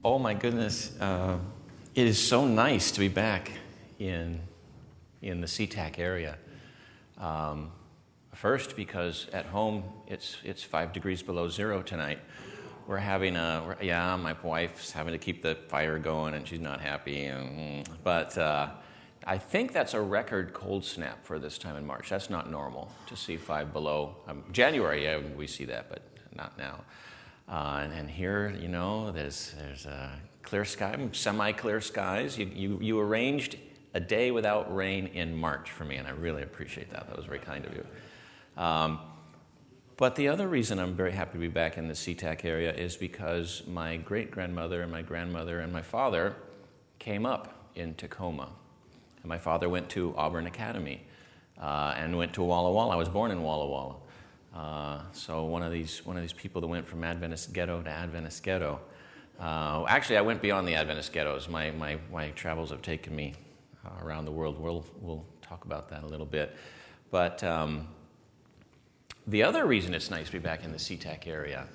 Oh my goodness, it is so nice to be back in the SeaTac area. First, because at home it's 5 degrees below zero tonight. We're having my wife's having to keep the fire going and she's not happy. But I think that's a record cold snap for this time in March. That's not normal to see 5 below. January, yeah, we see that, but not now. And here, there's clear sky, semi-clear skies. You arranged a day without rain in March for me, and I really appreciate that. That was very kind of you. But the other reason I'm very happy to be back in the SeaTac area is because my great-grandmother and my grandmother and my father came up in Tacoma. And my father went to Auburn Academy and went to Walla Walla. I was born in Walla Walla. So one of these people that went from Adventist ghetto to Adventist ghetto. Actually, I went beyond the Adventist ghettos. My travels have taken me around the world. We'll talk about that a little bit. But the other reason it's nice to be back in the SeaTac area,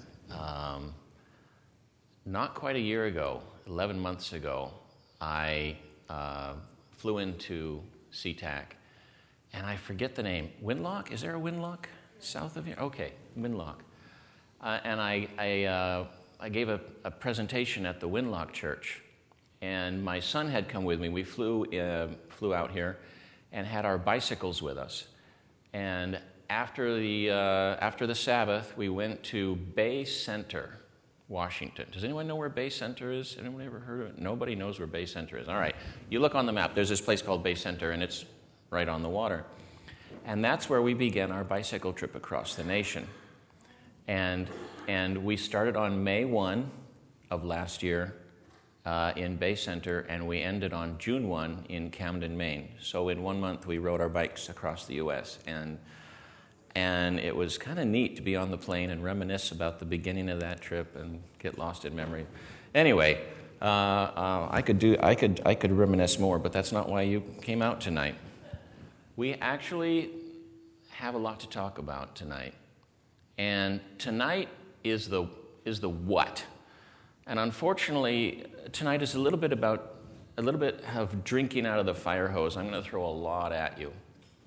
not quite a year ago, 11 months ago, I flew into SeaTac, and I forget the name. Winlock? Is there a Winlock south of here? Okay, Winlock. And I gave a presentation at the Winlock Church, and my son had come with me. We flew out here and had our bicycles with us. And after the Sabbath, we went to Bay Center, Washington. Does anyone know where Bay Center is? Anyone ever heard of it? Nobody knows where Bay Center is. All right. You look on the map. There's this place called Bay Center, and it's right on the water. And that's where we began our bicycle trip across the nation. And we started on May 1 of last year in Bay Center, and we ended on June 1 in Camden, Maine. So in 1 month, we rode our bikes across the U.S., and it was kind of neat to be on the plane and reminisce about the beginning of that trip and get lost in memory. Anyway, I could reminisce more, but that's not why you came out tonight. We actually have a lot to talk about tonight, and tonight is the what. And unfortunately, tonight is a little bit of drinking out of the fire hose. I'm going to throw a lot at you.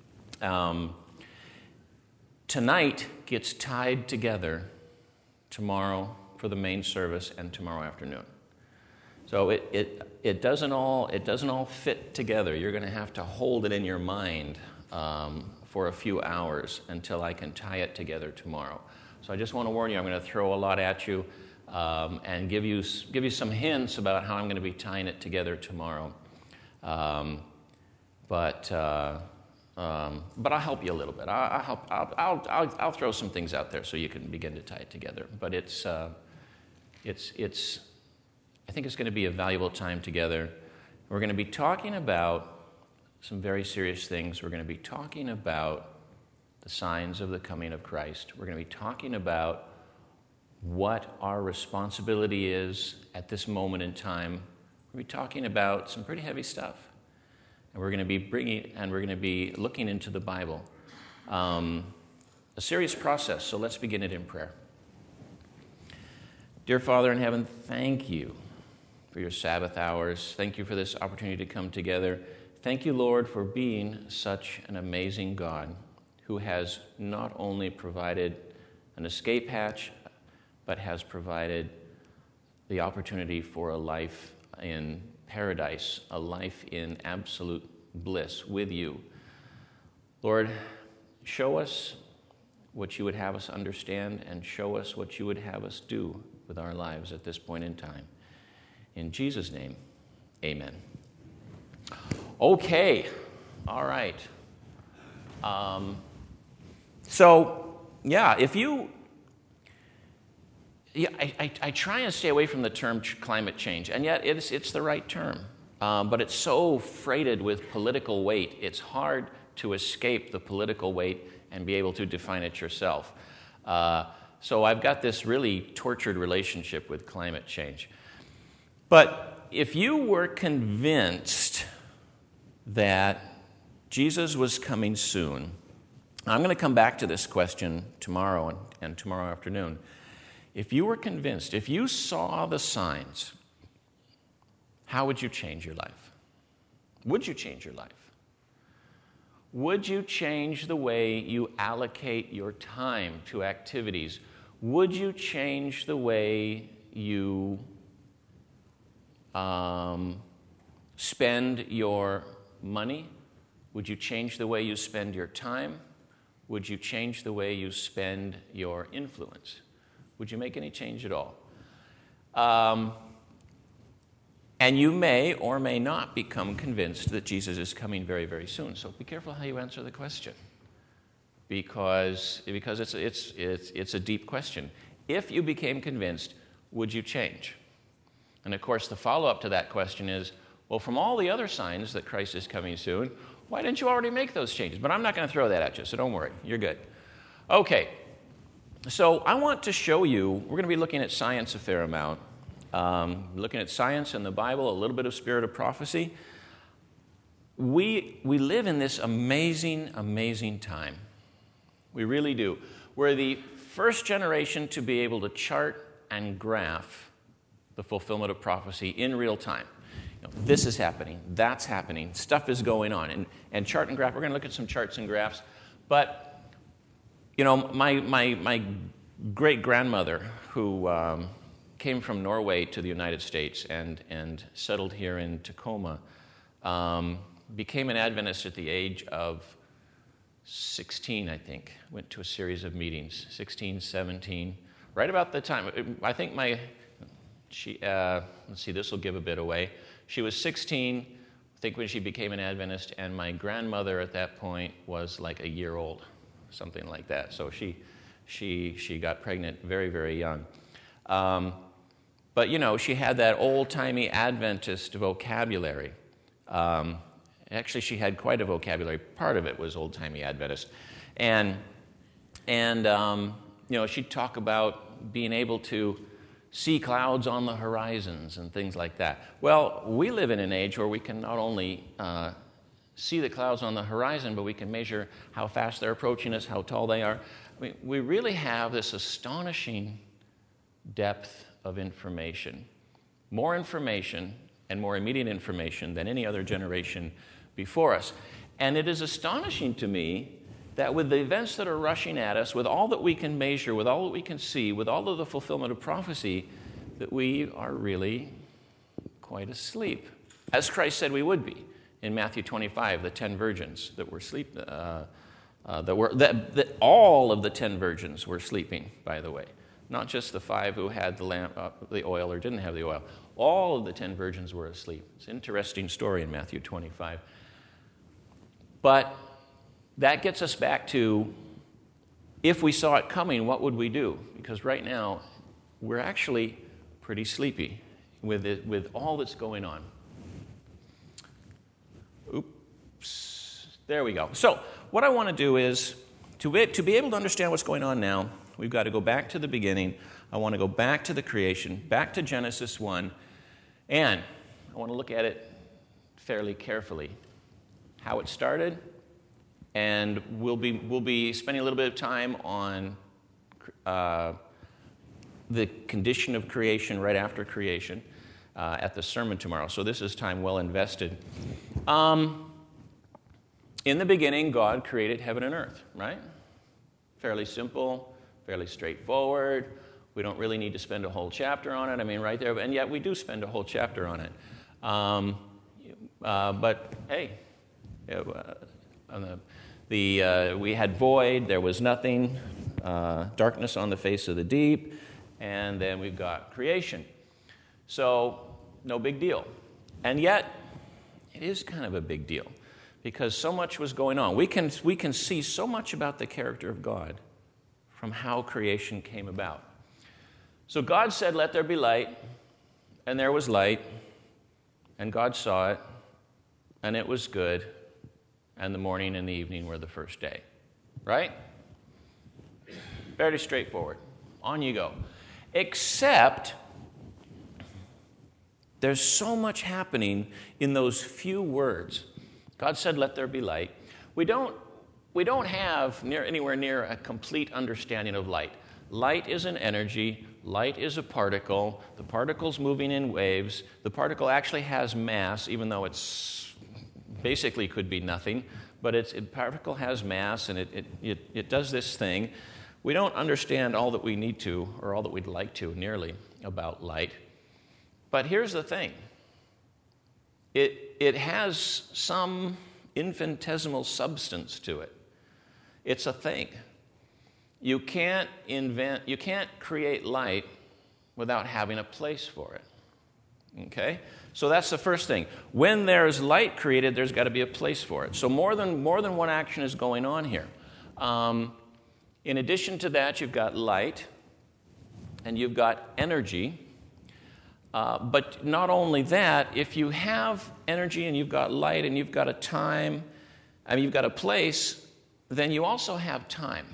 Tonight gets tied together tomorrow for the main service and tomorrow afternoon. So it doesn't all fit together. You're going to have to hold it in your mind for a few hours until I can tie it together tomorrow. So I just want to warn you, I'm going to throw a lot at you and give you some hints about how I'm going to be tying it together tomorrow. But I'll help you a little bit. I'll throw some things out there so you can begin to tie it together. But it's I think it's going to be a valuable time together. We're going to be talking about some very serious things. We're going to be talking about the signs of the coming of Christ. We're going to be talking about what our responsibility is at this moment in time. We're going to be talking about some pretty heavy stuff. And we're going to be looking into the Bible. A serious process, so let's begin it in prayer. Dear Father in heaven, thank you for your Sabbath hours. Thank you for this opportunity to come together. Thank you, Lord, for being such an amazing God who has not only provided an escape hatch, but has provided the opportunity for a life in paradise, a life in absolute bliss with you. Lord, show us what you would have us understand and show us what you would have us do with our lives at this point in time. In Jesus' name, amen. Okay, all right. I try and stay away from the term climate change, and yet it's the right term. But it's so freighted with political weight, it's hard to escape the political weight and be able to define it yourself. So I've got this really tortured relationship with climate change. But if you were convinced that Jesus was coming soon, I'm going to come back to this question tomorrow and tomorrow afternoon. If you were convinced, if you saw the signs how would you change your life? Would you change your life? Would you change the way you allocate your time to activities? Would you change the way you spend your money? Would you change the way you spend your time? Would you change the way you spend your influence? Would you make any change at all? And you may or may not become convinced that Jesus is coming very, very soon. So be careful how you answer the question, because it's a deep question. If you became convinced, would you change? And of course, the follow-up to that question is, well, from all the other signs that Christ is coming soon, why didn't you already make those changes? But I'm not going to throw that at you, so don't worry. You're good. Okay, so I want to show you, we're going to be looking at science a fair amount, looking at science and the Bible, a little bit of spirit of prophecy. We live in this amazing, amazing time. We really do. We're the first generation to be able to chart and graph the fulfillment of prophecy in real time. This is happening, that's happening, stuff is going on. And chart and graph, we're going to look at some charts and graphs. But, my great-grandmother, who came from Norway to the United States and settled here in Tacoma, became an Adventist at the age of 16, I think. Went to a series of meetings, 16, 17. Right about the time, I think let's see, this will give a bit away. She was 16, I think, when she became an Adventist, and my grandmother at that point was like a year old, something like that. So she got pregnant very, very young. But, she had that old-timey Adventist vocabulary. Actually, she had quite a vocabulary. Part of it was old-timey Adventist. And she'd talk about being able to see clouds on the horizons and things like that. Well, we live in an age where we can not only see the clouds on the horizon, but we can measure how fast they're approaching us, how tall they are. I mean, we really have this astonishing depth of information. More information and more immediate information than any other generation before us. And it is astonishing to me that with the events that are rushing at us, with all that we can measure, with all that we can see, with all of the fulfillment of prophecy, that we are really quite asleep. As Christ said we would be in Matthew 25, the 10 virgins that were asleep, all of the 10 virgins were sleeping, by the way. Not just the 5 who had the oil or didn't have the oil. All of the 10 virgins were asleep. It's an interesting story in Matthew 25. But that gets us back to, if we saw it coming, what would we do? Because right now, we're actually pretty sleepy with all that's going on. Oops. There we go. So what I want to do is, to be able to understand what's going on now, we've got to go back to the beginning. I want to go back to the creation, back to Genesis 1, and I want to look at it fairly carefully. How it started. And we'll be spending a little bit of time on the condition of creation right after creation at the sermon tomorrow. So this is time well invested. In the beginning, God created heaven and earth, right? Fairly simple, fairly straightforward. We don't really need to spend a whole chapter on it. I mean, right there. And yet we do spend a whole chapter on it. But hey, we had void, there was nothing, darkness on the face of the deep, and then we've got creation. So, no big deal. And yet, it is kind of a big deal, because so much was going on. We can see so much about the character of God from how creation came about. So God said, "Let there be light," and there was light, and God saw it, and it was good. And the morning and the evening were the first day. Right? Very straightforward. On you go. Except there's so much happening in those few words. God said, "Let there be light." We don't have anywhere near a complete understanding of light. Light is an energy Light is a particle. The particle's moving in waves. The particle actually has mass, even though it's basically could be nothing. But a particle has mass, and it does this thing. We don't understand all that we need to, or all that we'd like to, nearly, about light. But here's the thing. It has some infinitesimal substance to it. It's a thing. You can't create light without having a place for it. Okay? So that's the first thing. When there's light created, there's got to be a place for it. So more than one action is going on here. In addition to that, you've got light, and you've got energy. But not only that, if you have energy and you've got light and you've got a time, you've got a place, then you also have time.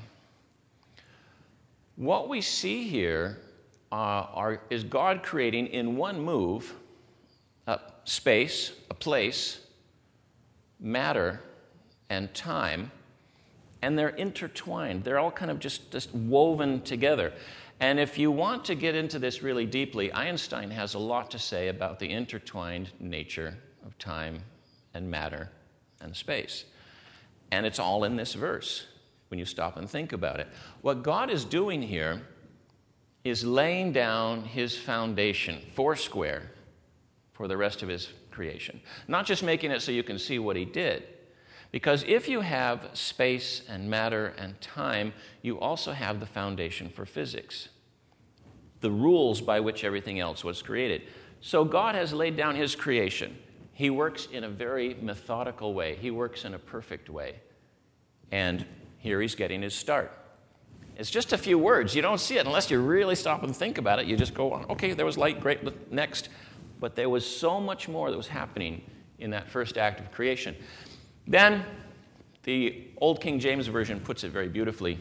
What we see here is God creating in one move a space, a place, matter, and time, and they're intertwined. They're all kind of just woven together. And if you want to get into this really deeply, Einstein has a lot to say about the intertwined nature of time and matter and space. And it's all in this verse when you stop and think about it. What God is doing here is laying down his foundation, foursquare, for the rest of his creation. Not just making it so you can see what he did. Because if you have space and matter and time, you also have the foundation for physics, the rules by which everything else was created. So God has laid down his creation. He works in a very methodical way. He works in a perfect way. And here he's getting his start. It's just a few words. You don't see it unless you really stop and think about it. You just go on, okay, there was light, great, next. But there was so much more that was happening in that first act of creation. Then, the Old King James Version puts it very beautifully.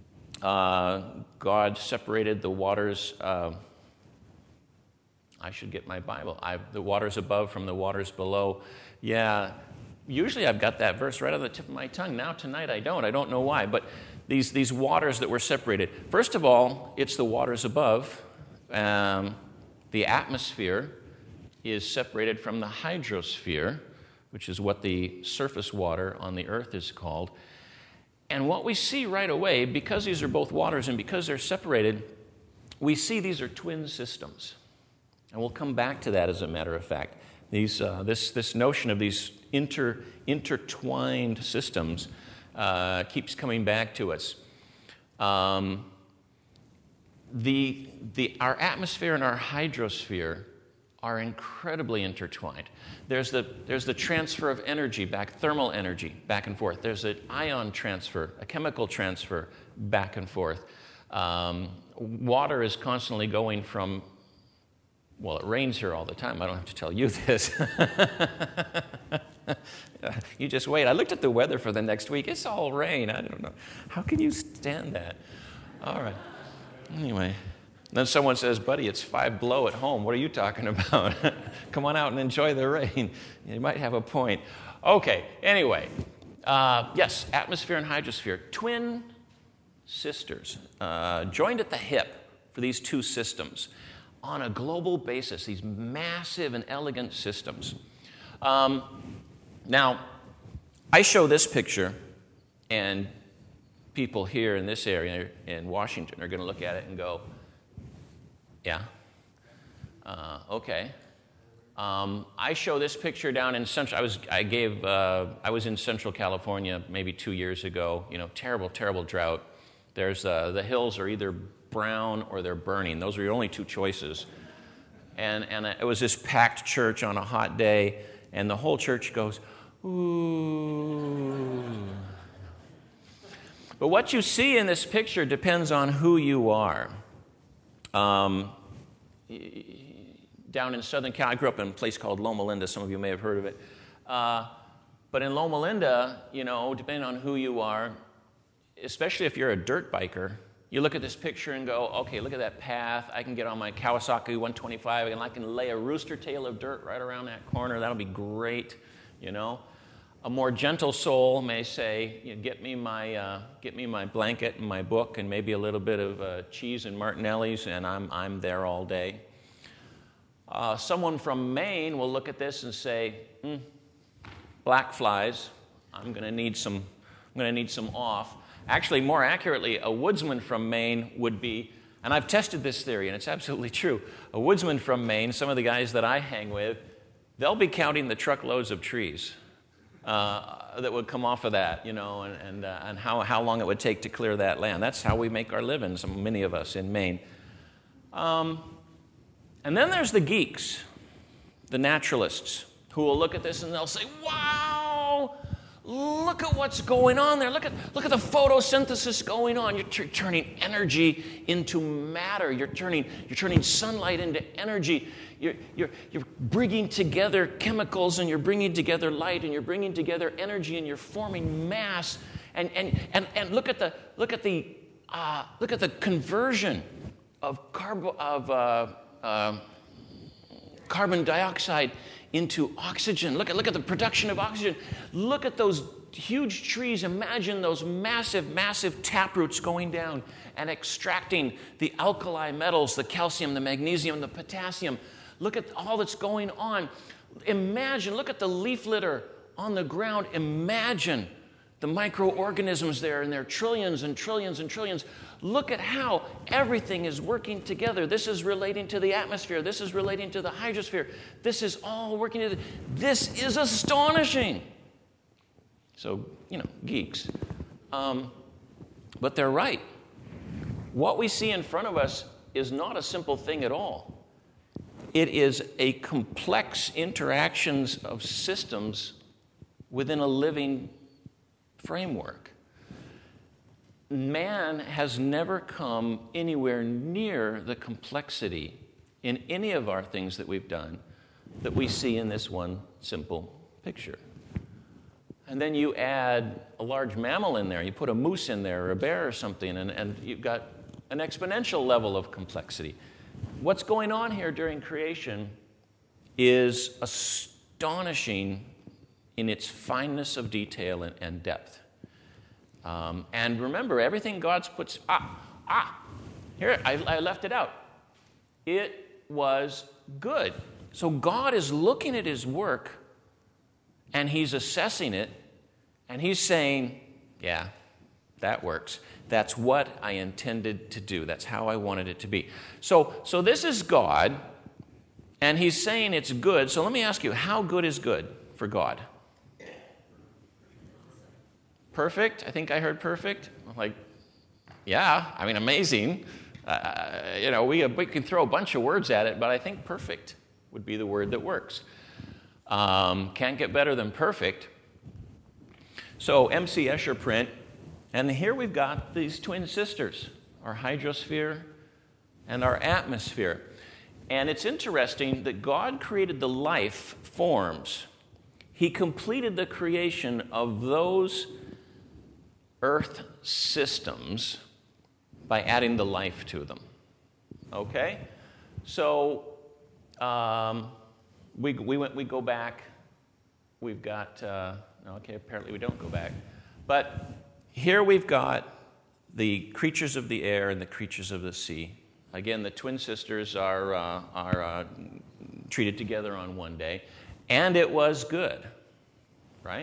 God separated the waters. I should get my Bible. The waters above from the waters below. Yeah, usually I've got that verse right on the tip of my tongue. Now, tonight, I don't. I don't know why. But these waters that were separated. First of all, it's the waters above. The atmosphere is separated from the hydrosphere, which is what the surface water on the earth is called. And what we see right away, because these are both waters and because they're separated, we see these are twin systems. And we'll come back to that as a matter of fact. This notion of these intertwined systems keeps coming back to us. Our atmosphere and our hydrosphere are incredibly intertwined. There's the transfer of energy thermal energy back and forth. There's an ion transfer, a chemical transfer back and forth. Water is constantly going from, well, it rains here all the time. I don't have to tell you this. You just wait. I looked at the weather for the next week. It's all rain. I don't know. How can you stand that? All right. Anyway. Then someone says, buddy, it's 5 below at home. What are you talking about? Come on out and enjoy the rain. You might have a point. Okay, anyway. Yes, atmosphere and hydrosphere. Twin sisters, joined at the hip for these two systems on a global basis, these massive and elegant systems. Now, I show this picture, and people here in this area in Washington are going to look at it and go, yeah. Okay. I show this picture down in Central. I was in Central California maybe 2 years ago. Terrible, terrible drought. The hills are either brown or they're burning. Those are your only two choices. And it was this packed church on a hot day, and the whole church goes, ooh. But what you see in this picture depends on who you are. Down in Southern California, I grew up in a place called Loma Linda. Some of you may have heard of it. But in Loma Linda, depending on who you are, especially if you're a dirt biker, you look at this picture and go, okay, look at that path. I can get on my Kawasaki 125 and I can lay a rooster tail of dirt right around that corner. That'll be great, A more gentle soul may say, get me my blanket and my book and maybe a little bit of cheese and Martinelli's, and I'm there all day. Someone from Maine will look at this and say, black flies, I'm going to need some off. Actually, more accurately, a woodsman from Maine would be, and I've tested this theory, and it's absolutely true. A woodsman from Maine, some of the guys that I hang with, they'll be counting the truckloads of trees that would come off of that, and how long it would take to clear that land. That's how we make our living, many of us in Maine. And then there's the geeks, the naturalists, who will look at this and they'll say, wow, look at what's going on there. Look at the photosynthesis going on. You're turning energy into matter. You're turning sunlight into energy. You're bringing together chemicals, and you're bringing together light, and you're bringing together energy, and you're forming mass. And look at the conversion of carbon dioxide into oxygen. Look at the production of oxygen. Look at those huge trees. Imagine those massive taproots going down and extracting the alkali metals, the calcium, the magnesium, the potassium. Look at all that's going on. Imagine, look at the leaf litter on the ground. Imagine the microorganisms there, and there are trillions and trillions and trillions. Look at how everything is working together. This is relating to the atmosphere. This is relating to the hydrosphere. This is all working together. This is astonishing. So, geeks. But they're right. What we see in front of us is not a simple thing at all. It is a complex interactions of systems within a living framework. Man has never come anywhere near the complexity in any of our things that we've done that we see in this one simple picture. And then you add a large mammal in there, you put a moose in there or a bear or something, and you've got an exponential level of complexity. What's going on here during creation is astonishing in its fineness of detail and depth. And remember, everything God puts... Here, I left it out. It was good. So God is looking at his work, and he's assessing it, and he's saying, yeah, that works. That's what I intended to do. That's how I wanted it to be. So this is God, and he's saying it's good. So let me ask you, how good is good for God? Perfect? I think I heard perfect. I'm like, yeah, amazing. We can throw a bunch of words at it, but I think perfect would be the word that works. Can't get better than perfect. So M.C. Escher print, and here we've got these twin sisters, our hydrosphere and our atmosphere. And it's interesting that God created the life forms. He completed the creation of those earth systems by adding the life to them. Okay? So we go back. We've got, apparently we don't go back. But here we've got the creatures of the air and the creatures of the sea. Again, the twin sisters are treated together on one day. And it was good, right?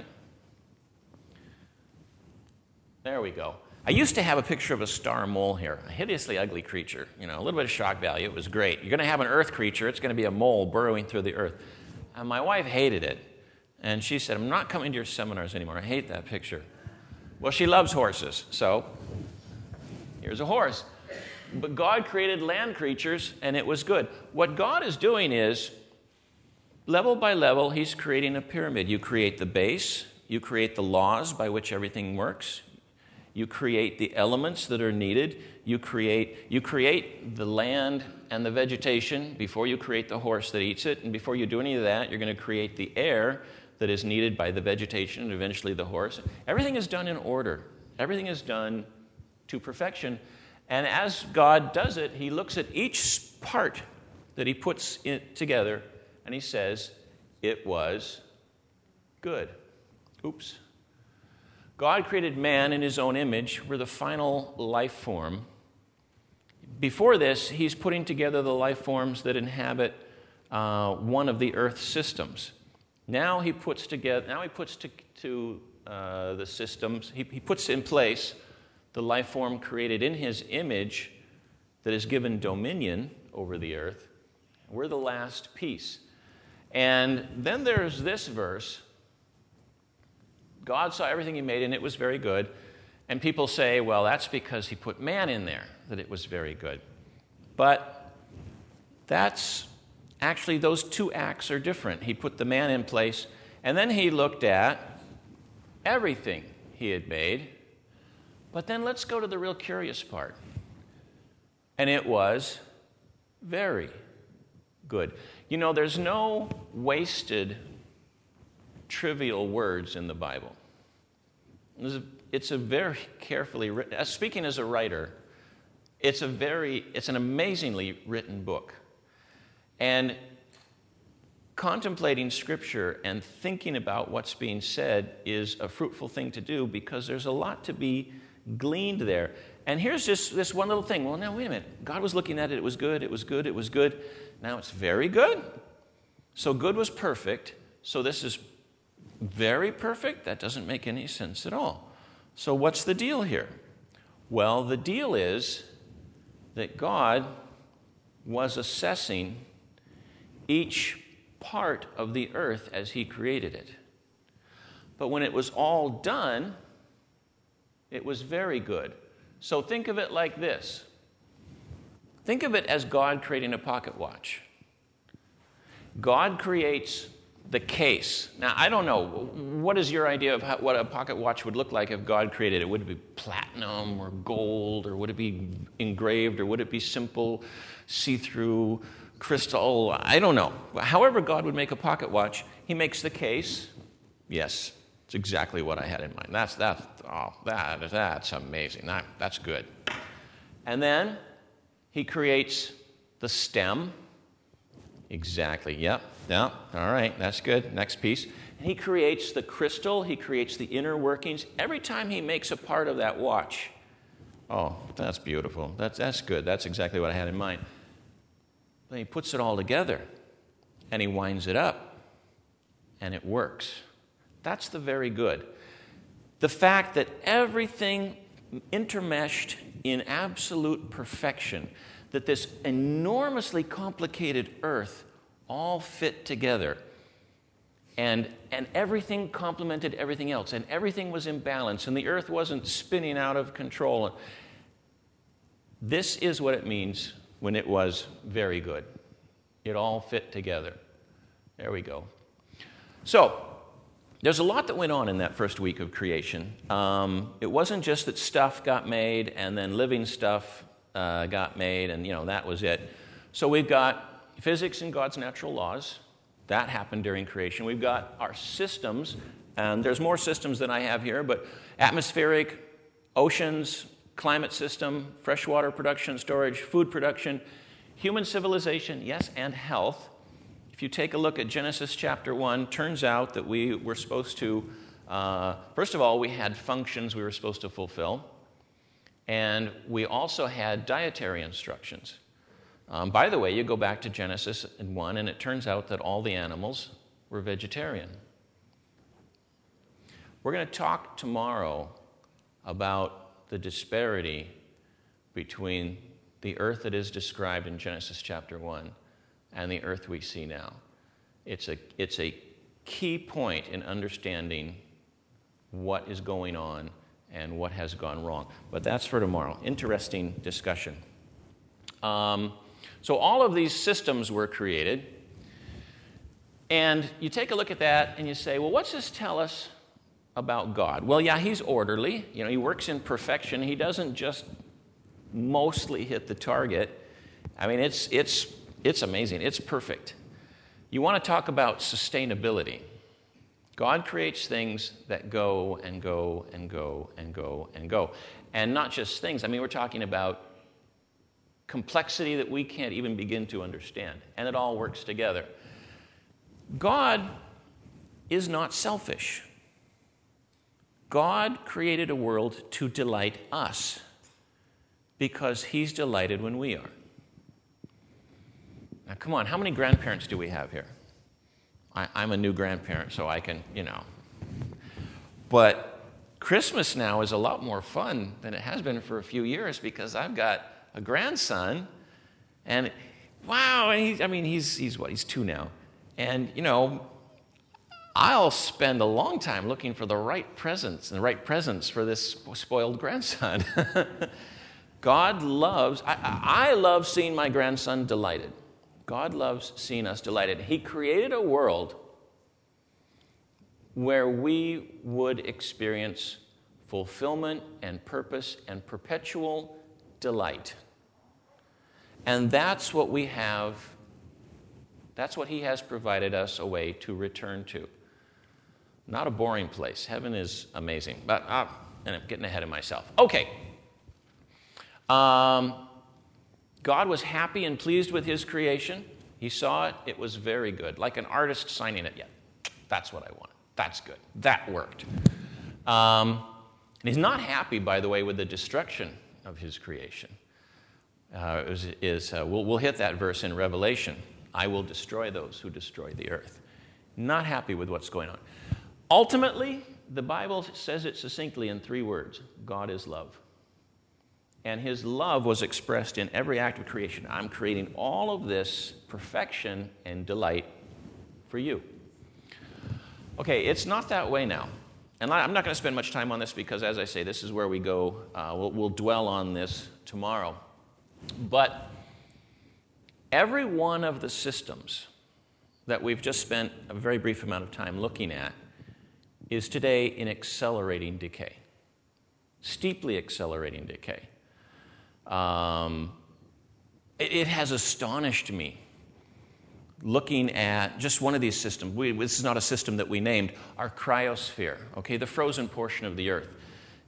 There we go. I used to have a picture of a star mole here, a hideously ugly creature. A little bit of shock value. It was great. You're going to have an earth creature. It's going to be a mole burrowing through the earth. And my wife hated it. And she said, I'm not coming to your seminars anymore. I hate that picture. Well, she loves horses, so here's a horse. But God created land creatures, and it was good. What God is doing is, level by level, he's creating a pyramid. You create the base. You create the laws by which everything works. You create the elements that are needed. You create the land and the vegetation before you create the horse that eats it. And before you do any of that, you're going to create the air that is needed by the vegetation and eventually the horse. Everything is done in order. Everything is done to perfection. And as God does it, he looks at each part that he puts it together and he says, it was good. Oops. God created man in his own image. We're the final life form. Before this, he's putting together the life forms that inhabit one of the Earth's systems. Now he puts the systems. He puts in place the life form created in his image that is given dominion over the earth. We're the last piece. And then there's this verse. God saw everything he made, and it was very good. And people say, well, that's because he put man in there, that it was very good. But that's actually, those two acts are different. He put the man in place, and then he looked at everything he had made. But then let's go to the real curious part. And it was very good. You know, there's no wasted, trivial words in the Bible. It's a very carefully written, speaking as a writer, it's an amazingly written book. And contemplating Scripture and thinking about what's being said is a fruitful thing to do because there's a lot to be gleaned there. And here's just this one little thing. Well, now, wait a minute. God was looking at it. It was good. It was good. It was good. Now it's very good. So good was perfect. So this is very perfect? That doesn't make any sense at all. So what's the deal here? Well, the deal is that God was assessing each part of the earth as he created it. But when it was all done, it was very good. So think of it like this. Think of it as God creating a pocket watch. God creates the case. Now, I don't know. What is your idea of what a pocket watch would look like if God created it? Would it be platinum or gold, or would it be engraved, or would it be simple, see-through crystal? I don't know. However God would make a pocket watch, he makes the case. Yes, it's exactly what I had in mind. That's amazing. That's good. And then he creates the stem. Exactly. Yep. All right. That's good. Next piece. He creates the crystal. He creates the inner workings. Every time he makes a part of that watch, oh, that's beautiful. That's good. That's exactly what I had in mind. Then he puts it all together, and he winds it up, and it works. That's the very good. The fact that everything intermeshed in absolute perfection, that this enormously complicated earth all fit together, and everything complemented everything else, and everything was in balance, and the earth wasn't spinning out of control. This is what it means when it was very good. It all fit together. There we go. So, there's a lot that went on in that first week of creation. It wasn't just that stuff got made and then living stuff got made, and that was it. So we've got physics and God's natural laws. That happened during creation. We've got our systems, and there's more systems than I have here, but atmospheric, oceans, climate system, freshwater production, storage, food production, human civilization, yes, and health. If you take a look at Genesis chapter 1, turns out that we were supposed to, first of all, we had functions we were supposed to fulfill, and we also had dietary instructions. By the way, you go back to Genesis 1, and it turns out that all the animals were vegetarian. We're going to talk tomorrow about the disparity between the earth that is described in Genesis chapter 1 and the earth we see now. It's a key point in understanding what is going on and what has gone wrong. But that's for tomorrow. Interesting discussion. So all of these systems were created, and you take a look at that and you say, well, what's this tell us about God? Well, yeah, he's orderly. He works in perfection. He doesn't just mostly hit the target. I mean, it's amazing. It's perfect. You want to talk about sustainability. God creates things that go and go and go and go and go. And not just things. I mean, we're talking about complexity that we can't even begin to understand. And it all works together. God is not selfish. God created a world to delight us because he's delighted when we are. Now, come on, how many grandparents do we have here? I'm a new grandparent, so I can, But Christmas now is a lot more fun than it has been for a few years because I've got a grandson, and wow, and he's what? He's 2 now. And, I'll spend a long time looking for the right presents for this spoiled grandson. God loves, I love seeing my grandson delighted. God loves seeing us delighted. He created a world where we would experience fulfillment and purpose and perpetual delight. And that's what we have, that's what he has provided us a way to return to. Not a boring place. Heaven is amazing. But and I'm getting ahead of myself. Okay. God was happy and pleased with his creation. He saw it. It was very good. Like an artist signing it. Yeah, that's what I wanted. That's good. That worked. And he's not happy, by the way, with the destruction of his creation. We'll hit that verse in Revelation. I will destroy those who destroy the earth. Not happy with what's going on. Ultimately, the Bible says it succinctly in 3 words. God is love. And his love was expressed in every act of creation. I'm creating all of this perfection and delight for you. Okay, it's not that way now. And I'm not going to spend much time on this because, as I say, this is where we go. We'll dwell on this tomorrow. But every one of the systems that we've just spent a very brief amount of time looking at is today in accelerating decay, steeply accelerating decay. It has astonished me looking at just one of these systems. This is not a system that we named, our cryosphere, okay, the frozen portion of the earth.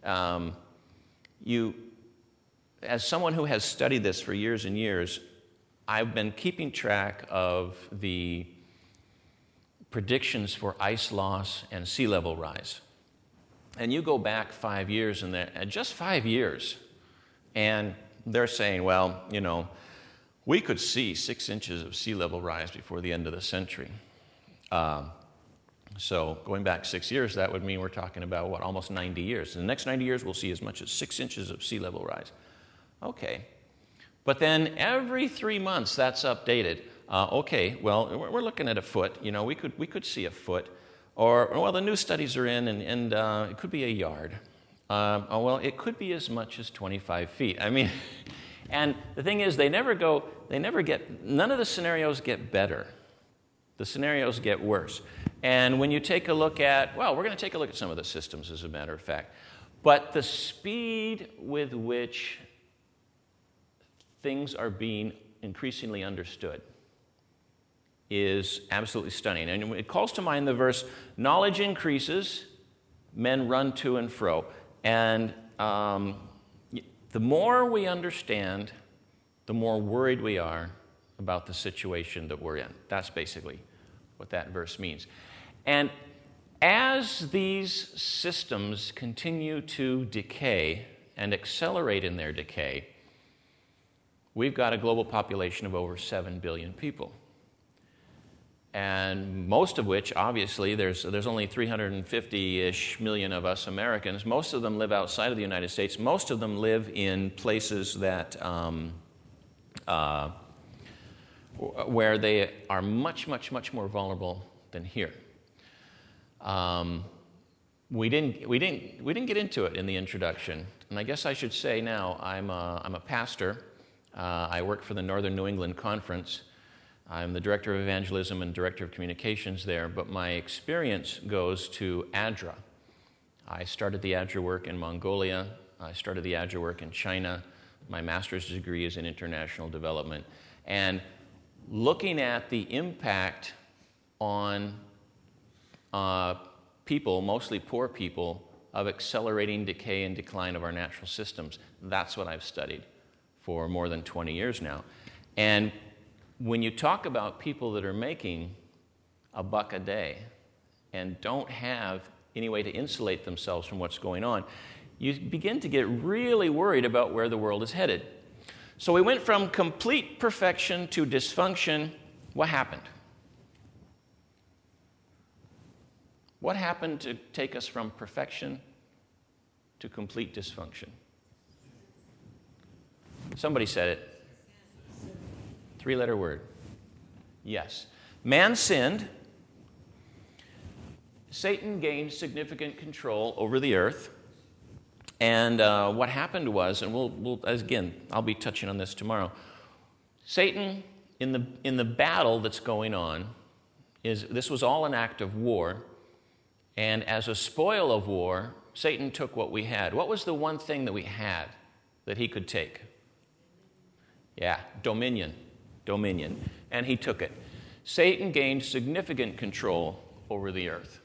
As someone who has studied this for years and years, I've been keeping track of the predictions for ice loss and sea level rise. And you go back 5 years, and just 5 years, and they're saying, well, we could see 6 inches of sea level rise before the end of the century. So going back 6 years, that would mean we're talking about, almost 90 years. In the next 90 years, we'll see as much as 6 inches of sea level rise. Okay. But then every 3 months, that's updated. We're looking at a foot. We could see a foot. Or, the new studies are in, and it could be a yard. It could be as much as 25 feet. And the thing is, none of the scenarios get better. The scenarios get worse. And when you take a look at, we're going to take a look at some of the systems, as a matter of fact. But the speed with which things are being increasingly understood is absolutely stunning. And it calls to mind the verse, knowledge increases, men run to and fro. And the more we understand, the more worried we are about the situation that we're in. That's basically what that verse means. And as these systems continue to decay and accelerate in their decay, we've got a global population of over 7 billion people. And most of which, obviously, there's only 350-ish million of us Americans. Most of them live outside of the United States. Most of them live in places that where they are much, much, much more vulnerable than here. We didn't get into it in the introduction, and I guess I should say now I'm a pastor. I work for the Northern New England Conference. I'm the director of evangelism and director of communications there, but my experience goes to ADRA. I started the ADRA work in Mongolia. I started the ADRA work in China. My master's degree is in international development. And looking at the impact on people, mostly poor people, of accelerating decay and decline of our natural systems, that's what I've studied for more than 20 years now. And when you talk about people that are making $1 a day and don't have any way to insulate themselves from what's going on, you begin to get really worried about where the world is headed. So we went from complete perfection to dysfunction. What happened? What happened to take us from perfection to complete dysfunction? Somebody said it. 3-letter word. Yes. Man sinned. Satan gained significant control over the earth. And what happened was, and we'll again, I'll be touching on this tomorrow. Satan, in the battle that's going on, this was all an act of war. And as a spoil of war, Satan took what we had. What was the one thing that we had that he could take? Yeah, dominion. Dominion. And he took it. Satan gained significant control over the earth.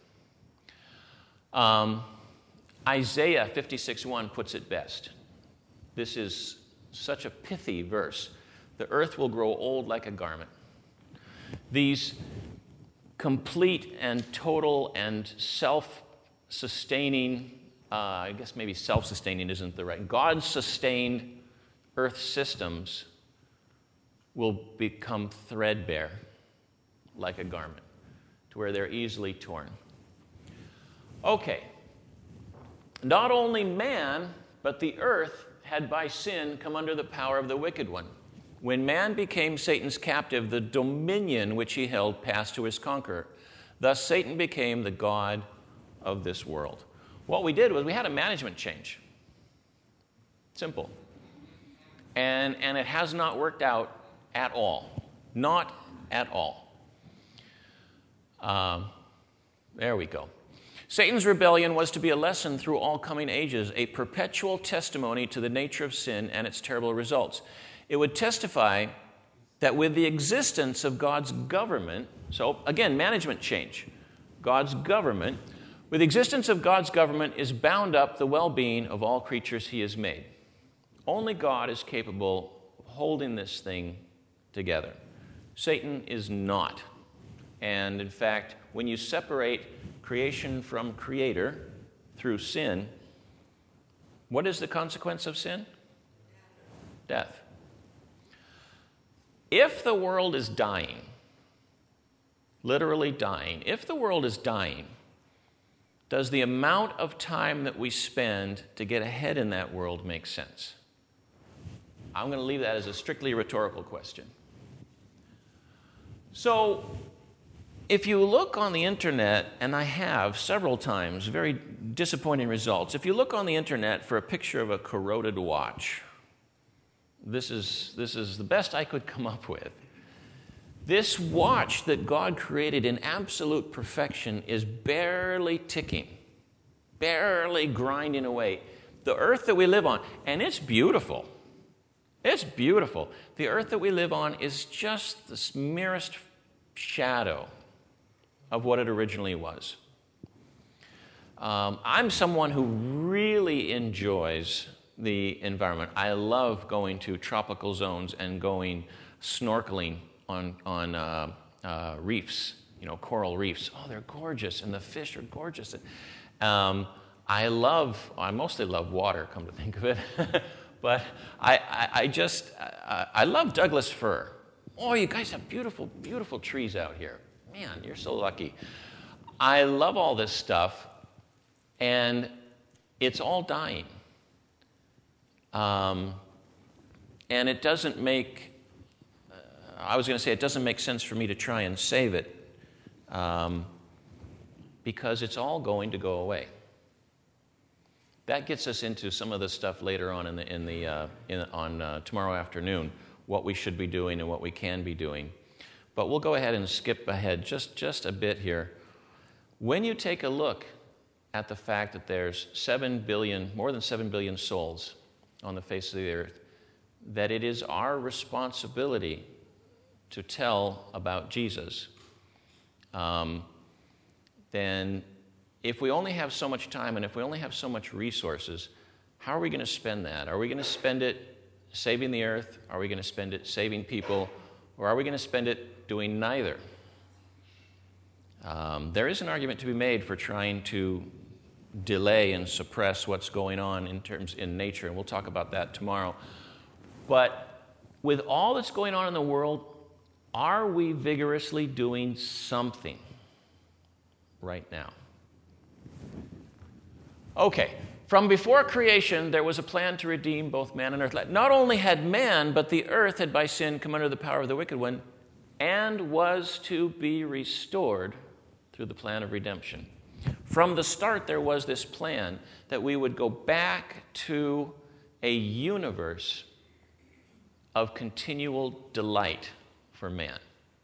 Isaiah 56:1 puts it best. This is such a pithy verse. The earth will grow old like a garment. These complete and total and self-sustaining, I guess maybe self-sustaining isn't the right, God-sustained earth systems will become threadbare like a garment, to where they're easily torn. Okay. Not only man, but the earth had by sin come under the power of the wicked one. When man became Satan's captive, the dominion which he held passed to his conqueror. Thus, Satan became the god of this world. What we did was we had a management change. Simple. And it has not worked out at all. Not at all. There we go. Satan's rebellion was to be a lesson through all coming ages, a perpetual testimony to the nature of sin and its terrible results. It would testify that with the existence of God's government, so again, management change, God's government, with the existence of God's government is bound up the well-being of all creatures he has made. Only God is capable of holding this thing together. Satan is not. And in fact, when you separate creation from creator through sin, what is the consequence of sin? Death. If the world is dying, literally dying, if the world is dying, does the amount of time that we spend to get ahead in that world make sense? I'm going to leave that as a strictly rhetorical question. So, if you look on the internet, and I have several times, very disappointing results. If you look on the internet for a picture of a corroded watch, this is the best I could come up with. This watch that God created in absolute perfection is barely ticking, barely grinding away. The earth that we live on, and it's beautiful. It's beautiful. The earth that we live on is just the merest shadow of what it originally was. I'm someone who really enjoys the environment. I love going to tropical zones and going snorkeling on reefs, coral reefs. Oh, they're gorgeous, and the fish are gorgeous. I mostly love water, come to think of it. But I love Douglas fir. Oh, you guys have beautiful, beautiful trees out here. Man, you're so lucky. I love all this stuff, and it's all dying. And it doesn't make, it doesn't make sense for me to try and save it, because it's all going to go away. That gets us into some of the stuff later on on tomorrow afternoon, what we should be doing and what we can be doing. But we'll go ahead and skip ahead just a bit here. When you take a look at the fact that there's more than 7 billion souls on the face of the earth, that it is our responsibility to tell about Jesus, then if we only have so much time and if we only have so much resources, how are we going to spend that? Are we going to spend it saving the earth? Are we going to spend it saving people? Or are we going to spend it doing neither? There is an argument to be made for trying to delay and suppress what's going on in nature, and we'll talk about that tomorrow. But with all that's going on in the world, are we vigorously doing something right now? Okay, from before creation, there was a plan to redeem both man and earth. Not only had man, but the earth had by sin come under the power of the wicked one and was to be restored through the plan of redemption. From the start, there was this plan that we would go back to a universe of continual delight for man.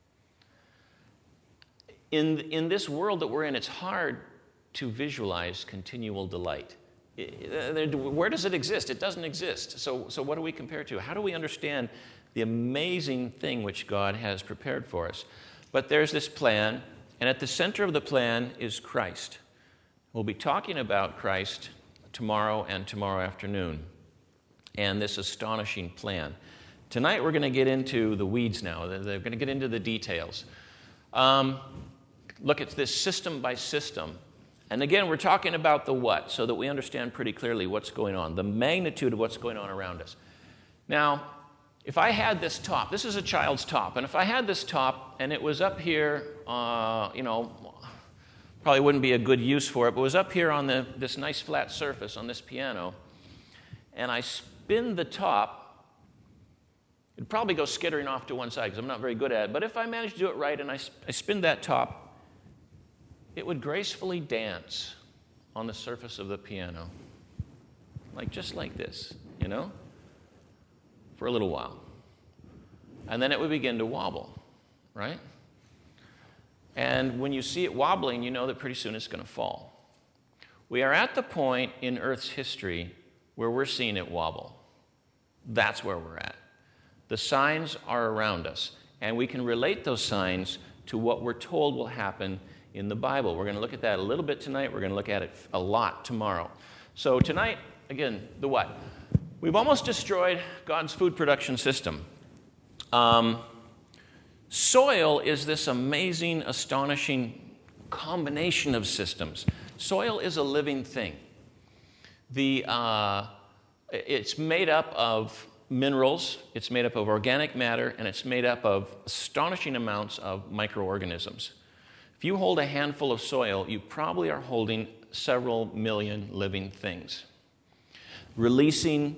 In this world that we're in, it's hard to visualize continual delight. Where does it exist? It doesn't exist. So what do we compare it to? How do we understand the amazing thing which God has prepared for us? But there's this plan, and at the center of the plan is Christ. We'll be talking about Christ tomorrow and tomorrow afternoon, and this astonishing plan. Tonight we're going to get into the weeds now. They're going to get into the details. Look at this system by system. And again, we're talking about the what, so that we understand pretty clearly what's going on, the magnitude of what's going on around us. Now, if I had this top, this is a child's top, and if I had this top and it was up here, probably wouldn't be a good use for it, but it was up here on this nice flat surface on this piano, and I spin the top, it'd probably go skittering off to one side because I'm not very good at it, but if I managed to do it right and I spin that top, it would gracefully dance on the surface of the piano, just like this, for a little while. And then it would begin to wobble, right? And when you see it wobbling, you know that pretty soon it's going to fall. We are at the point in Earth's history where we're seeing it wobble. That's where we're at. The signs are around us, and we can relate those signs to what we're told will happen in the Bible. We're going to look at that a little bit tonight. We're going to look at it a lot tomorrow. So tonight, again, the what? We've almost destroyed God's food production system. Soil is this amazing, astonishing combination of systems. Soil is a living thing. It's made up of minerals, it's made up of organic matter, and it's made up of astonishing amounts of microorganisms. If you hold a handful of soil, you probably are holding several million living things, releasing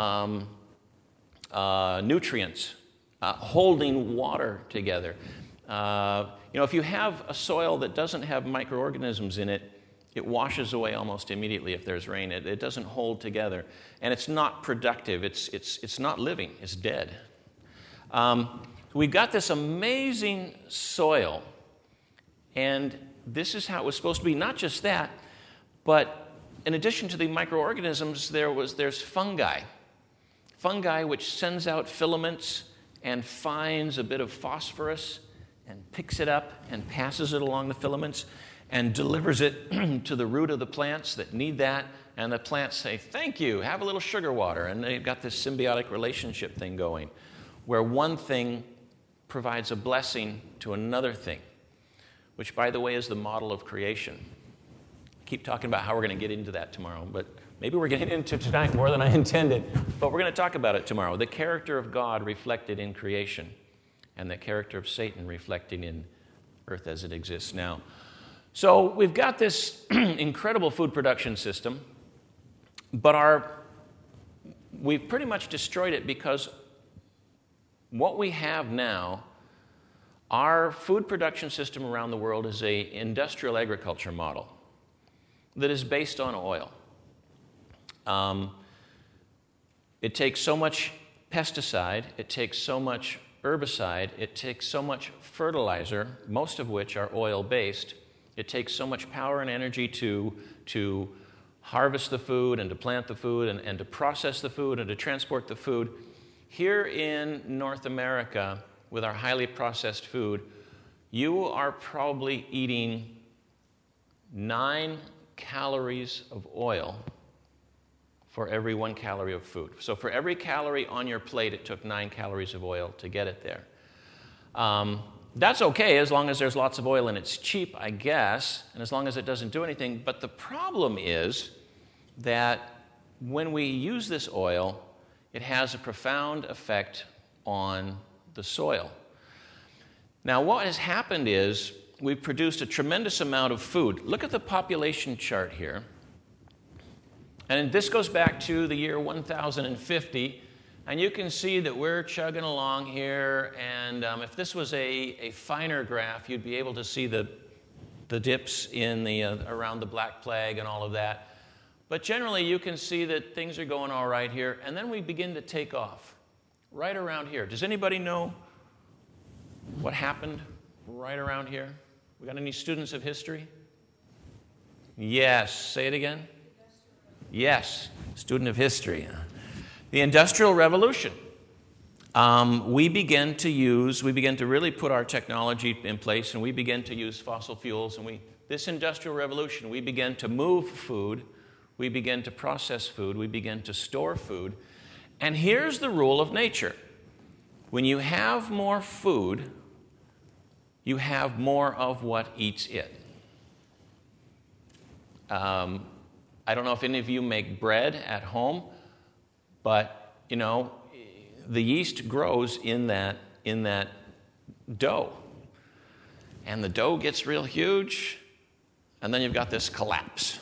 nutrients, holding water together. If you have a soil that doesn't have microorganisms in it, it washes away almost immediately if there's rain. It doesn't hold together, and it's not productive. It's not living. It's dead. We've got this amazing soil. And this is how it was supposed to be. Not just that, but in addition to the microorganisms, there's fungi. Fungi which sends out filaments and finds a bit of phosphorus and picks it up and passes it along the filaments and delivers it to the root of the plants that need that. And the plants say, thank you, have a little sugar water. And they've got this symbiotic relationship thing going where one thing provides a blessing to another thing, which, by the way, is the model of creation. I keep talking about how we're going to get into that tomorrow, but maybe we're getting into tonight more than I intended. But we're going to talk about it tomorrow. The character of God reflected in creation, and the character of Satan reflecting in earth as it exists now. So we've got this incredible food production system, but we've pretty much destroyed it because what we have now, our food production system around the world is an industrial agriculture model that is based on oil. It takes so much pesticide, it takes so much herbicide, it takes so much fertilizer, most of which are oil-based. It takes so much power and energy to harvest the food and to plant the food and to process the food and to transport the food. Here in North America, with our highly processed food, you are probably eating 9 calories of oil for every 1 calorie of food. So for every calorie on your plate, it took 9 calories of oil to get it there. That's okay as long as there's lots of oil and it's cheap, I guess, and as long as it doesn't do anything. But the problem is that when we use this oil, it has a profound effect on the soil. Now, what has happened is we've produced a tremendous amount of food. Look at the population chart here. And this goes back to the year 1050. And you can see that we're chugging along here, and if this was a finer graph, you'd be able to see the dips in the around the Black Plague and all of that. But generally, you can see that things are going all right here, and then we begin to take off right around here. Does anybody know what happened right around here? We got any students of history? Yes. Say it again. Yes. Student of history. The Industrial Revolution. We began to really put our technology in place, and we began to use fossil fuels. And this Industrial Revolution, we began to move food, we began to process food, we began to store food. And here's the rule of nature. When you have more food, you have more of what eats it. I don't know if any of you make bread at home, but, the yeast grows in that dough. And the dough gets real huge, and then you've got this collapse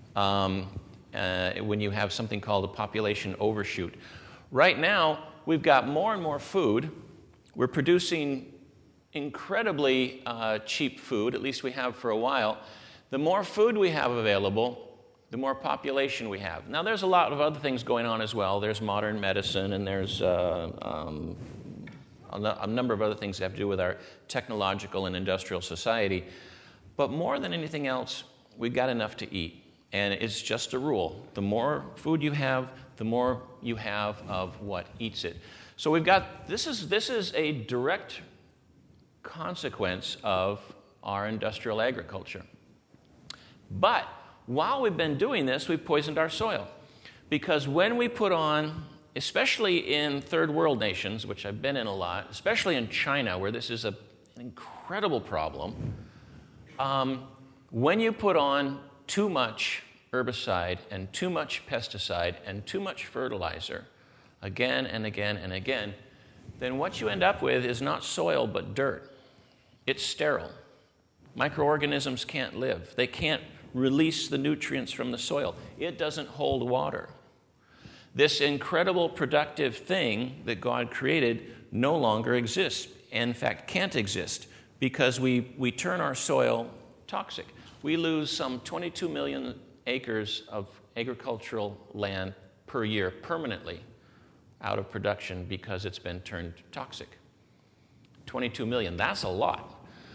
when you have something called a population overshoot. Right now, we've got more and more food. We're producing incredibly cheap food, at least we have for a while. The more food we have available, the more population we have. Now, there's a lot of other things going on as well. There's modern medicine, and there's a number of other things that have to do with our technological and industrial society. But more than anything else, we've got enough to eat. And it's just a rule. The more food you have, the more you have of what eats it. So we've got, this is a direct consequence of our industrial agriculture. But while we've been doing this, we've poisoned our soil. Because when we put on, especially in third world nations, which I've been in a lot, especially in China, where this is an incredible problem, when you put on too much herbicide and too much pesticide and too much fertilizer, again and again and again, then what you end up with is not soil but dirt. It's sterile. Microorganisms can't live. They can't release the nutrients from the soil. It doesn't hold water. This incredible productive thing that God created no longer exists. In fact, can't exist because we turn our soil toxic. We lose some 22 million acres of agricultural land per year permanently out of production because it's been turned toxic. 22 million, that's a lot.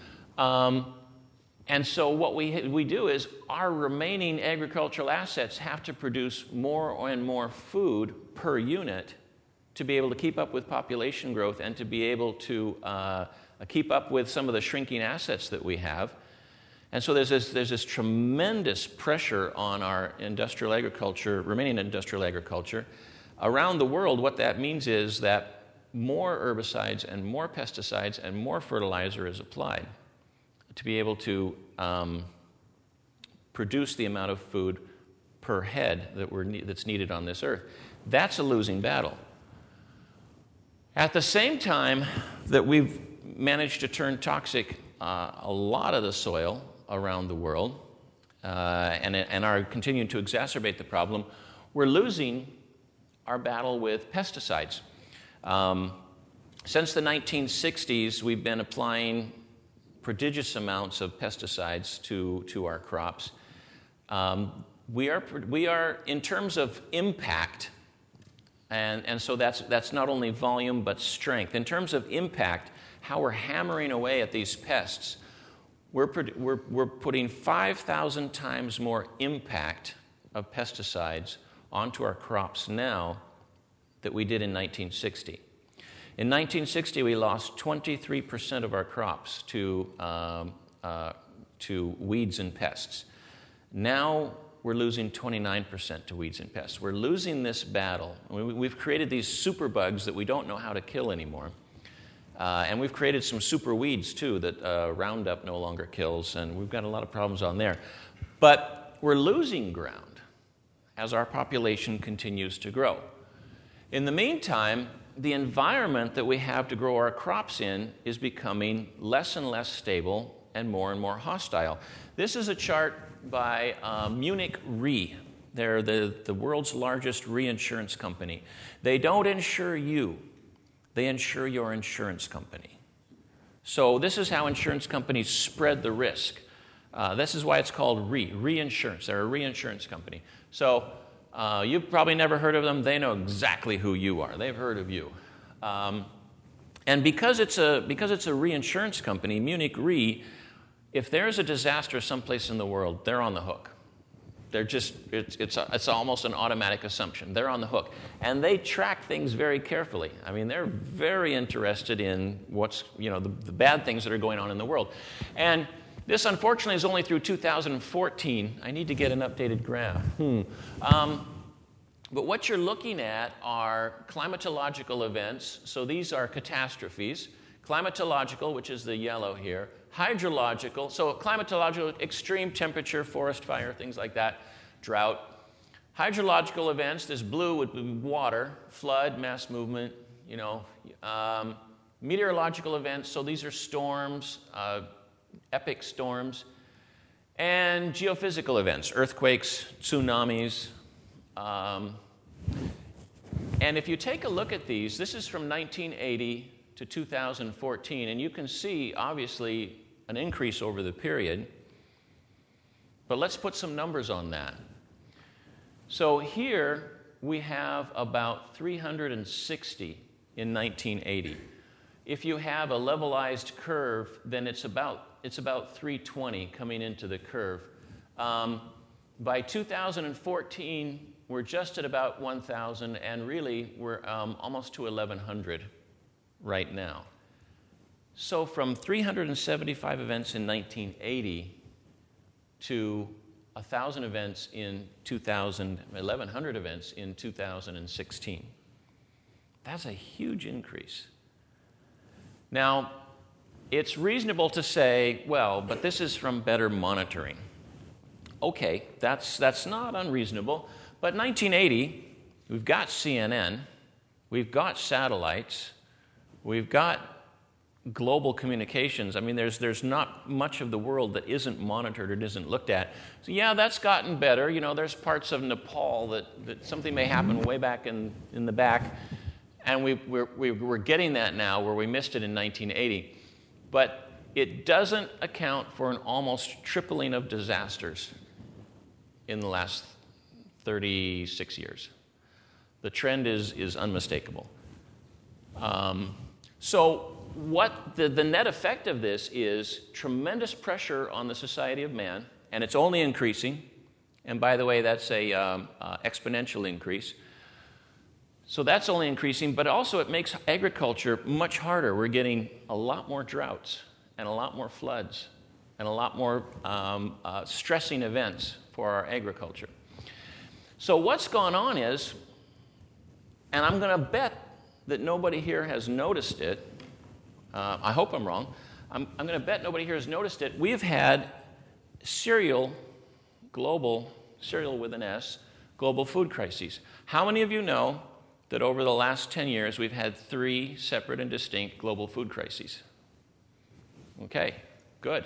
And so what we do is our remaining agricultural assets have to produce more and more food per unit to be able to keep up with population growth and to be able to keep up with some of the shrinking assets that we have. And so there's this tremendous pressure on our industrial agriculture, remaining industrial agriculture. Around the world, what that means is that more herbicides and more pesticides and more fertilizer is applied to be able to produce the amount of food per head that's needed on this earth. That's a losing battle. At the same time that we've managed to turn toxic a lot of the soil around the world and are continuing to exacerbate the problem, we're losing our battle with pesticides. Since the 1960s, we've been applying prodigious amounts of pesticides to our crops. We are in terms of impact, and so that's not only volume but strength. In terms of impact, how we're hammering away at these pests, we're putting 5,000 times more impact of pesticides onto our crops now than we did in 1960. In 1960, we lost 23% of our crops to weeds and pests. Now we're losing 29% to weeds and pests. We're losing this battle. We've created these superbugs that we don't know how to kill anymore. And we've created some super weeds, too, that Roundup no longer kills, and we've got a lot of problems on there. But we're losing ground as our population continues to grow. In the meantime, the environment that we have to grow our crops in is becoming less and less stable and more hostile. This is a chart by Munich Re. They're the world's largest reinsurance company. They don't insure you. They insure your insurance company. So this is how insurance companies spread the risk. This is why it's called reinsurance. They're a reinsurance company. So you've probably never heard of them. They know exactly who you are. They've heard of you. And because it's a reinsurance company, Munich Re, if there's a disaster someplace in the world, they're on the hook. They're just, it's almost an automatic assumption. They're on the hook. And they track things very carefully. I mean, they're very interested in what's, the bad things that are going on in the world. And this, unfortunately, is only through 2014. I need to get an updated graph. But what you're looking at are climatological events. So these are catastrophes. Climatological, which is the yellow here. Hydrological, so climatological, extreme temperature, forest fire, things like that, drought. Hydrological events, this blue would be water, flood, mass movement, meteorological events, so these are storms, epic storms. And geophysical events, earthquakes, tsunamis. And if you take a look at these, this is from 1980 to 2014, and you can see, obviously, an increase over the period. But let's put some numbers on that. So here we have about 360 in 1980. If you have a levelized curve, then it's about 320 coming into the curve. By 2014, we're just at about 1,000, and really we're almost to 1,100 right now. So from 375 events in 1980 to 1,000 events in 1,100 events in 2016. That's a huge increase. Now, it's reasonable to say, well, but this is from better monitoring. Okay, that's not unreasonable. But 1980, we've got CNN, we've got satellites, we've got global communications. I mean, there's not much of the world that isn't monitored or isn't looked at. So yeah, that's gotten better. There's parts of Nepal that something may happen way back in the back, and we're getting that now where we missed it in 1980. But it doesn't account for an almost tripling of disasters in the last 36 years. The trend is unmistakable. So what the net effect of this is tremendous pressure on the society of man, and it's only increasing. And by the way, that's a exponential increase. So that's only increasing, but also it makes agriculture much harder. We're getting a lot more droughts and a lot more floods and a lot more stressing events for our agriculture. So what's gone on is, and I'm going to bet that nobody here has noticed it. I hope I'm wrong. I'm going to bet nobody here has noticed it. We've had global with an S, global food crises. How many of you know that over the last 10 years we've had 3 separate and distinct global food crises? Okay, good.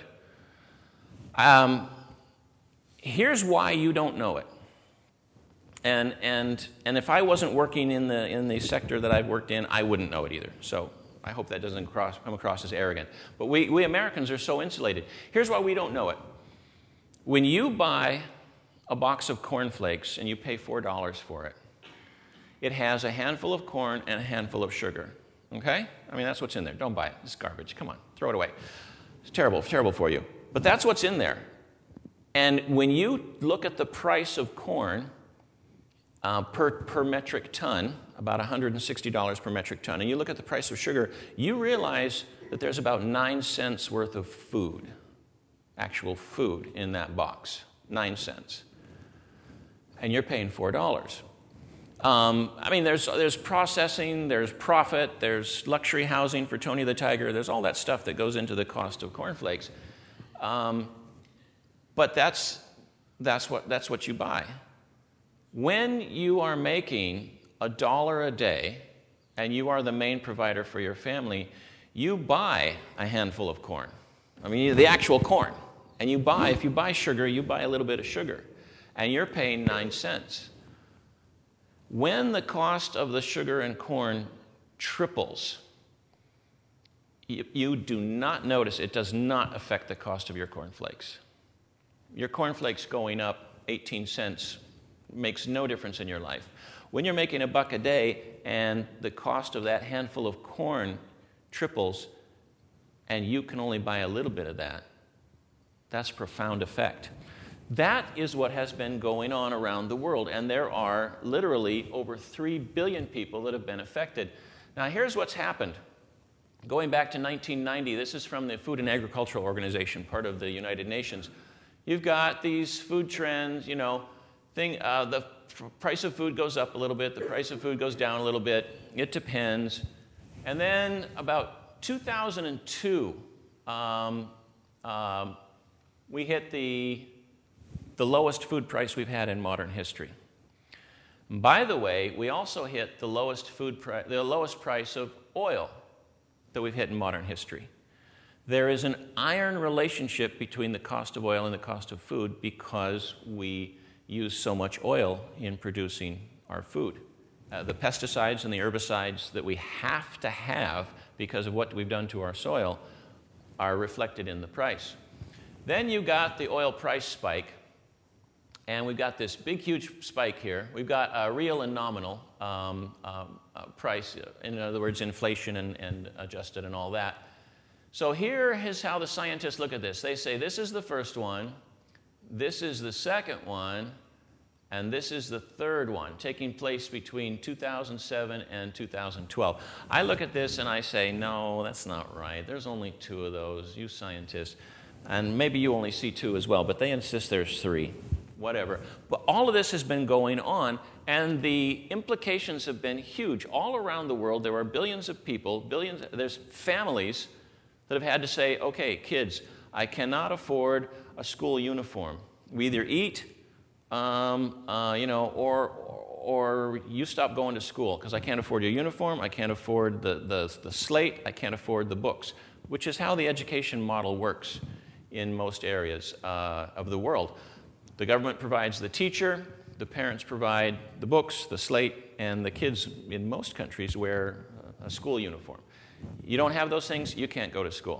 Here's why you don't know it. And if I wasn't working in the sector that I've worked in, I wouldn't know it either. So I hope that doesn't come across as arrogant. But we Americans are so insulated. Here's why we don't know it. When you buy a box of cornflakes and you pay $4 for it, it has a handful of corn and a handful of sugar. Okay? I mean, that's what's in there. Don't buy it. It's garbage. Come on, throw it away. It's terrible for you. But that's what's in there. And when you look at the price of corn per metric ton, about $160 per metric ton, and you look at the price of sugar, you realize that there's about 9 cents worth of food, actual food in that box, 9 cents. And you're paying $4. I mean, there's processing, there's profit, there's luxury housing for Tony the Tiger. There's all that stuff that goes into the cost of cornflakes. But that's what you buy. When you are making $1 a day and you are the main provider for your family, you buy a handful of corn. I mean, the actual corn. And if you buy sugar, you buy a little bit of sugar. And you're paying 9 cents. When the cost of the sugar and corn triples, you do not notice, it does not affect the cost of your cornflakes. Your cornflakes going up 18 cents makes no difference in your life. When you're making $1 a day and the cost of that handful of corn triples and you can only buy a little bit of that, that's profound effect. That is what has been going on around the world, and there are literally over 3 billion people that have been affected. Now, here's what's happened. Going back to 1990, this is from the Food and Agricultural Organization, part of the United Nations. You've got these food trends, the price of food goes up a little bit, the price of food goes down a little bit. It depends. And then about 2002, we hit the lowest food price we've had in modern history. By the way, we also hit the lowest price of oil that we've hit in modern history. There is an iron relationship between the cost of oil and the cost of food because we use so much oil in producing our food. The pesticides and the herbicides that we have to have because of what we've done to our soil are reflected in the price. Then you got the oil price spike, and we've got this big, huge spike here. We've got a real and nominal price, in other words, inflation and adjusted and all that. So here is how the scientists look at this. They say this is the first one, this is the second one, and this is the third one, taking place between 2007 and 2012. I look at this and I say, no, that's not right. There's only 2 of those, you scientists. And maybe you only see 2 as well, but they insist there's 3. Whatever. But all of this has been going on, and the implications have been huge. All around the world, there are billions of people, there's families that have had to say, okay, kids, I cannot afford a school uniform. We either eat, or you stop going to school because I can't afford your uniform, I can't afford the slate, I can't afford the books, which is how the education model works in most areas of the world. The government provides the teacher, the parents provide the books, the slate, and the kids in most countries wear a school uniform. You don't have those things, you can't go to school.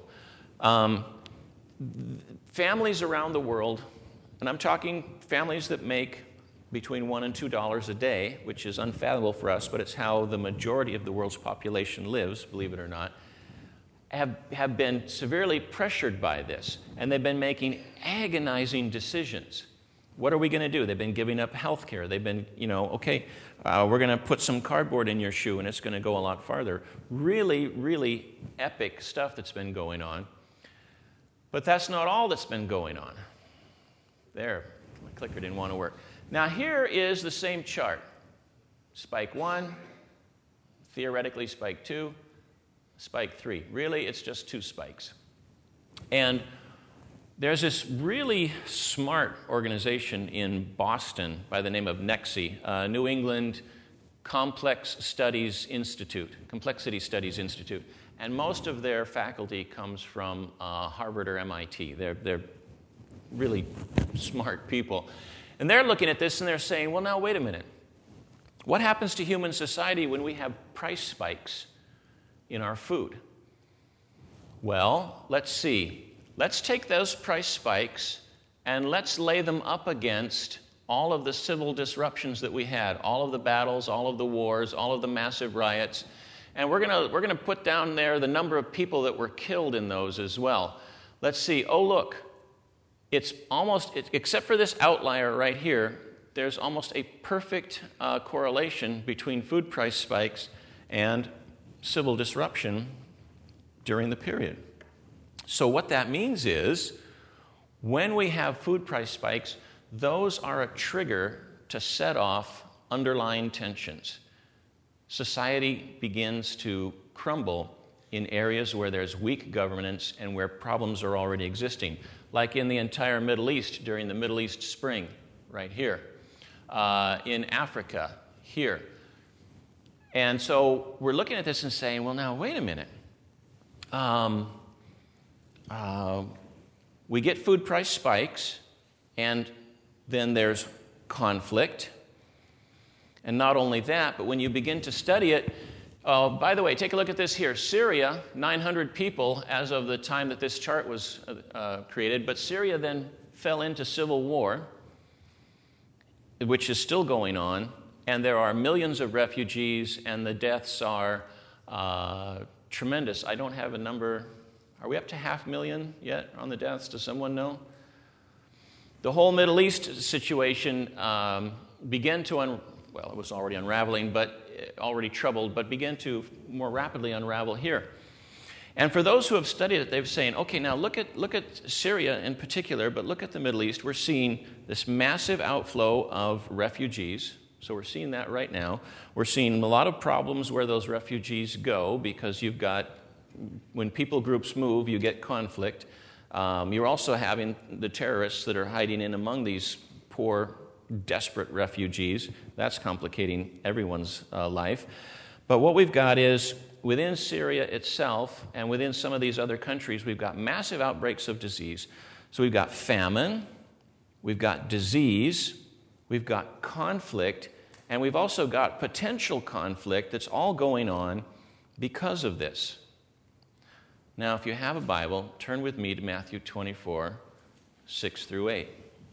Families around the world, and I'm talking families that make between $1 and $2 a day, which is unfathomable for us, but it's how the majority of the world's population lives, believe it or not, have been severely pressured by this, and they've been making agonizing decisions. What are we going to do? They've been giving up health care. They've been, we're going to put some cardboard in your shoe and it's going to go a lot farther. Really, really epic stuff that's been going on. But that's not all that's been going on. There, my clicker didn't want to work. Now here is the same chart. Spike 1, theoretically spike 2, spike 3. Really, it's just 2 spikes. And there's this really smart organization in Boston by the name of NEXI, New England Complexity Studies Institute, and most of their faculty comes from Harvard or MIT. They're really smart people. And they're looking at this and they're saying, well, now, wait a minute. What happens to human society when we have price spikes in our food? Well, let's see. Let's take those price spikes and let's lay them up against all of the civil disruptions that we had, all of the battles, all of the wars, all of the massive riots. And we're going to put down there the number of people that were killed in those as well. Let's see. Oh, look. It's almost, except for this outlier right here, there's almost a perfect correlation between food price spikes and civil disruption during the period. So what that means is, when we have food price spikes, those are a trigger to set off underlying tensions. Society begins to crumble in areas where there's weak governance and where problems are already existing, like in the entire Middle East during the Middle East Spring, right here, in Africa, here. And so we're looking at this and saying, well, now, wait a minute. We get food price spikes, and then there's conflict. And not only that, but when you begin to study it, by the way, take a look at this here. Syria, 900 people as of the time that this chart was created, but Syria then fell into civil war, which is still going on, and there are millions of refugees, and the deaths are tremendous. I don't have a number. Are we up to 500,000 yet on the deaths? Does someone know? The whole Middle East situation began to well, it was already unraveling, but already troubled, but began to more rapidly unravel here. And for those who have studied it, they've saying, okay, now look at Syria in particular, but look at the Middle East. We're seeing this massive outflow of refugees. So we're seeing that right now. We're seeing a lot of problems where those refugees go because you've got, when people groups move, you get conflict. You're also having the terrorists that are hiding in among these poor, desperate refugees. That's complicating everyone's life. But what we've got is, within Syria itself and within some of these other countries, we've got massive outbreaks of disease. So we've got famine, we've got disease, we've got conflict, and we've also got potential conflict that's all going on because of this. Now, if you have a Bible, turn with me to Matthew 24, 6 through 8.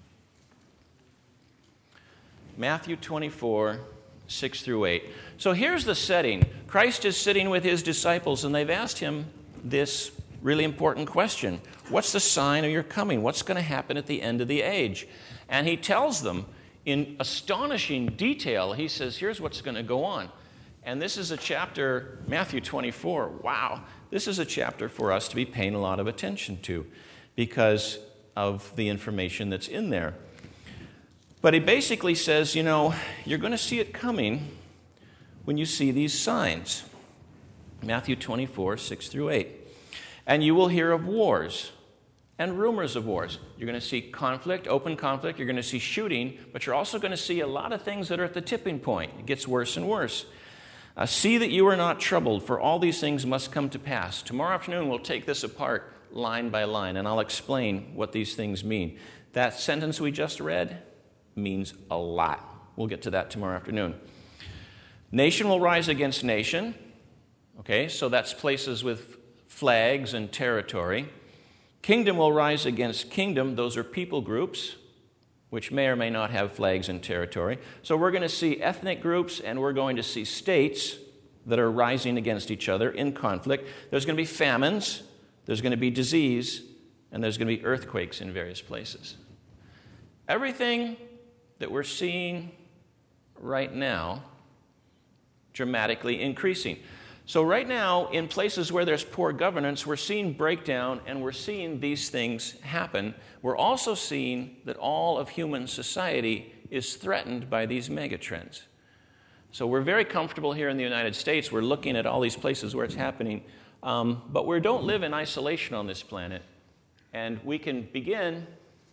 Matthew 24, 6 through 8. So here's the setting. Christ is sitting with his disciples, and they've asked him this really important question. What's the sign of your coming? What's going to happen at the end of the age? And he tells them in astonishing detail. He says, here's what's going to go on. And this is a chapter, Matthew 24. Wow. This is a chapter for us to be paying a lot of attention to because of the information that's in there. But he basically says, you know, you're going to see it coming when you see these signs. Matthew 24, 6 through 8. And you will hear of wars and rumors of wars. You're going to see conflict, open conflict. You're going to see shooting, but you're also going to see a lot of things that are at the tipping point. It gets worse and worse. See that you are not troubled, for all these things must come to pass. Tomorrow afternoon, we'll take this apart line by line, and I'll explain what these things mean. That sentence we just read means a lot. We'll get to that tomorrow afternoon. Nation will rise against nation. Okay, so that's places with flags and territory. Kingdom will rise against kingdom. Those are people groups, which may or may not have flags and territory. So we're going to see ethnic groups and we're going to see states that are rising against each other in conflict. There's going to be famines, there's going to be disease, and there's going to be earthquakes in various places. Everything that we're seeing right now dramatically increasing. So right now, in places where there's poor governance, we're seeing breakdown and we're seeing these things happen. We're also seeing that all of human society is threatened by these megatrends. So we're very comfortable here in the United States. We're looking at all these places where it's happening. But we don't live in isolation on this planet. And we can begin...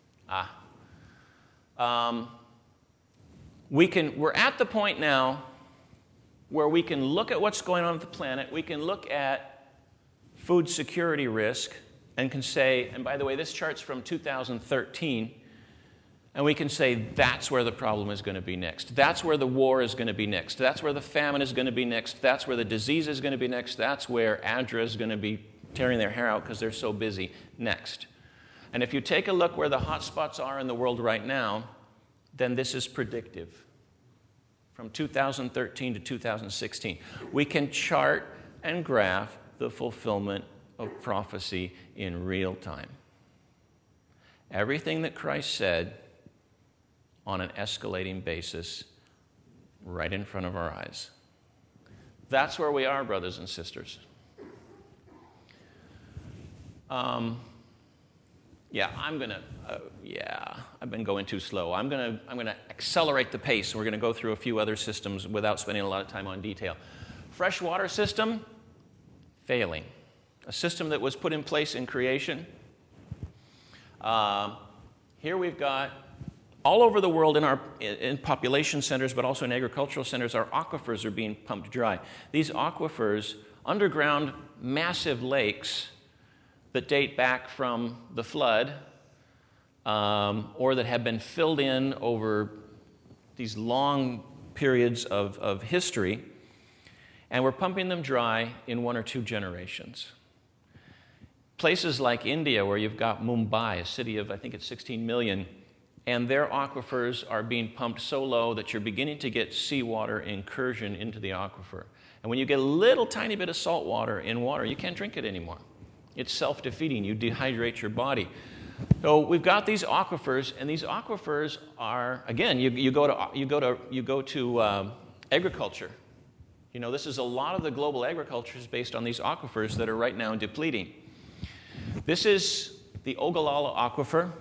we're at the point now where we can look at what's going on with the planet, we can look at food security risk, and can say, and by the way, this chart's from 2013, and we can say that's where the problem is going to be next. That's where the war is going to be next. That's where the famine is going to be next. That's where the disease is going to be next. That's where ADRA is going to be tearing their hair out because they're so busy next. And if you take a look where the hot spots are in the world right now, then this is predictive. From 2013 to 2016. We can chart and graph the fulfillment of prophecy in real time. Everything that Christ said on an escalating basis right in front of our eyes. That's where we are, brothers and sisters. Yeah, I've been going too slow. I'm gonna accelerate the pace. We're gonna go through a few other systems without spending a lot of time on detail. Freshwater system, failing. A system that was put in place in creation. Here we've got, all over the world in population centers, but also in agricultural centers, our aquifers are being pumped dry. These aquifers, underground massive lakes that date back from the flood, or that have been filled in over these long periods of history, and we're pumping them dry in 1 or 2 generations. Places like India, where you've got Mumbai, a city of, I think it's 16 million, and their aquifers are being pumped so low that you're beginning to get seawater incursion into the aquifer. And when you get a little tiny bit of salt water in water, you can't drink it anymore. It's self-defeating. You dehydrate your body. So we've got these aquifers, and these aquifers are, again, you go to agriculture. You know, this is a lot of the global agriculture is based on these aquifers that are right now depleting. This is the Ogallala Aquifer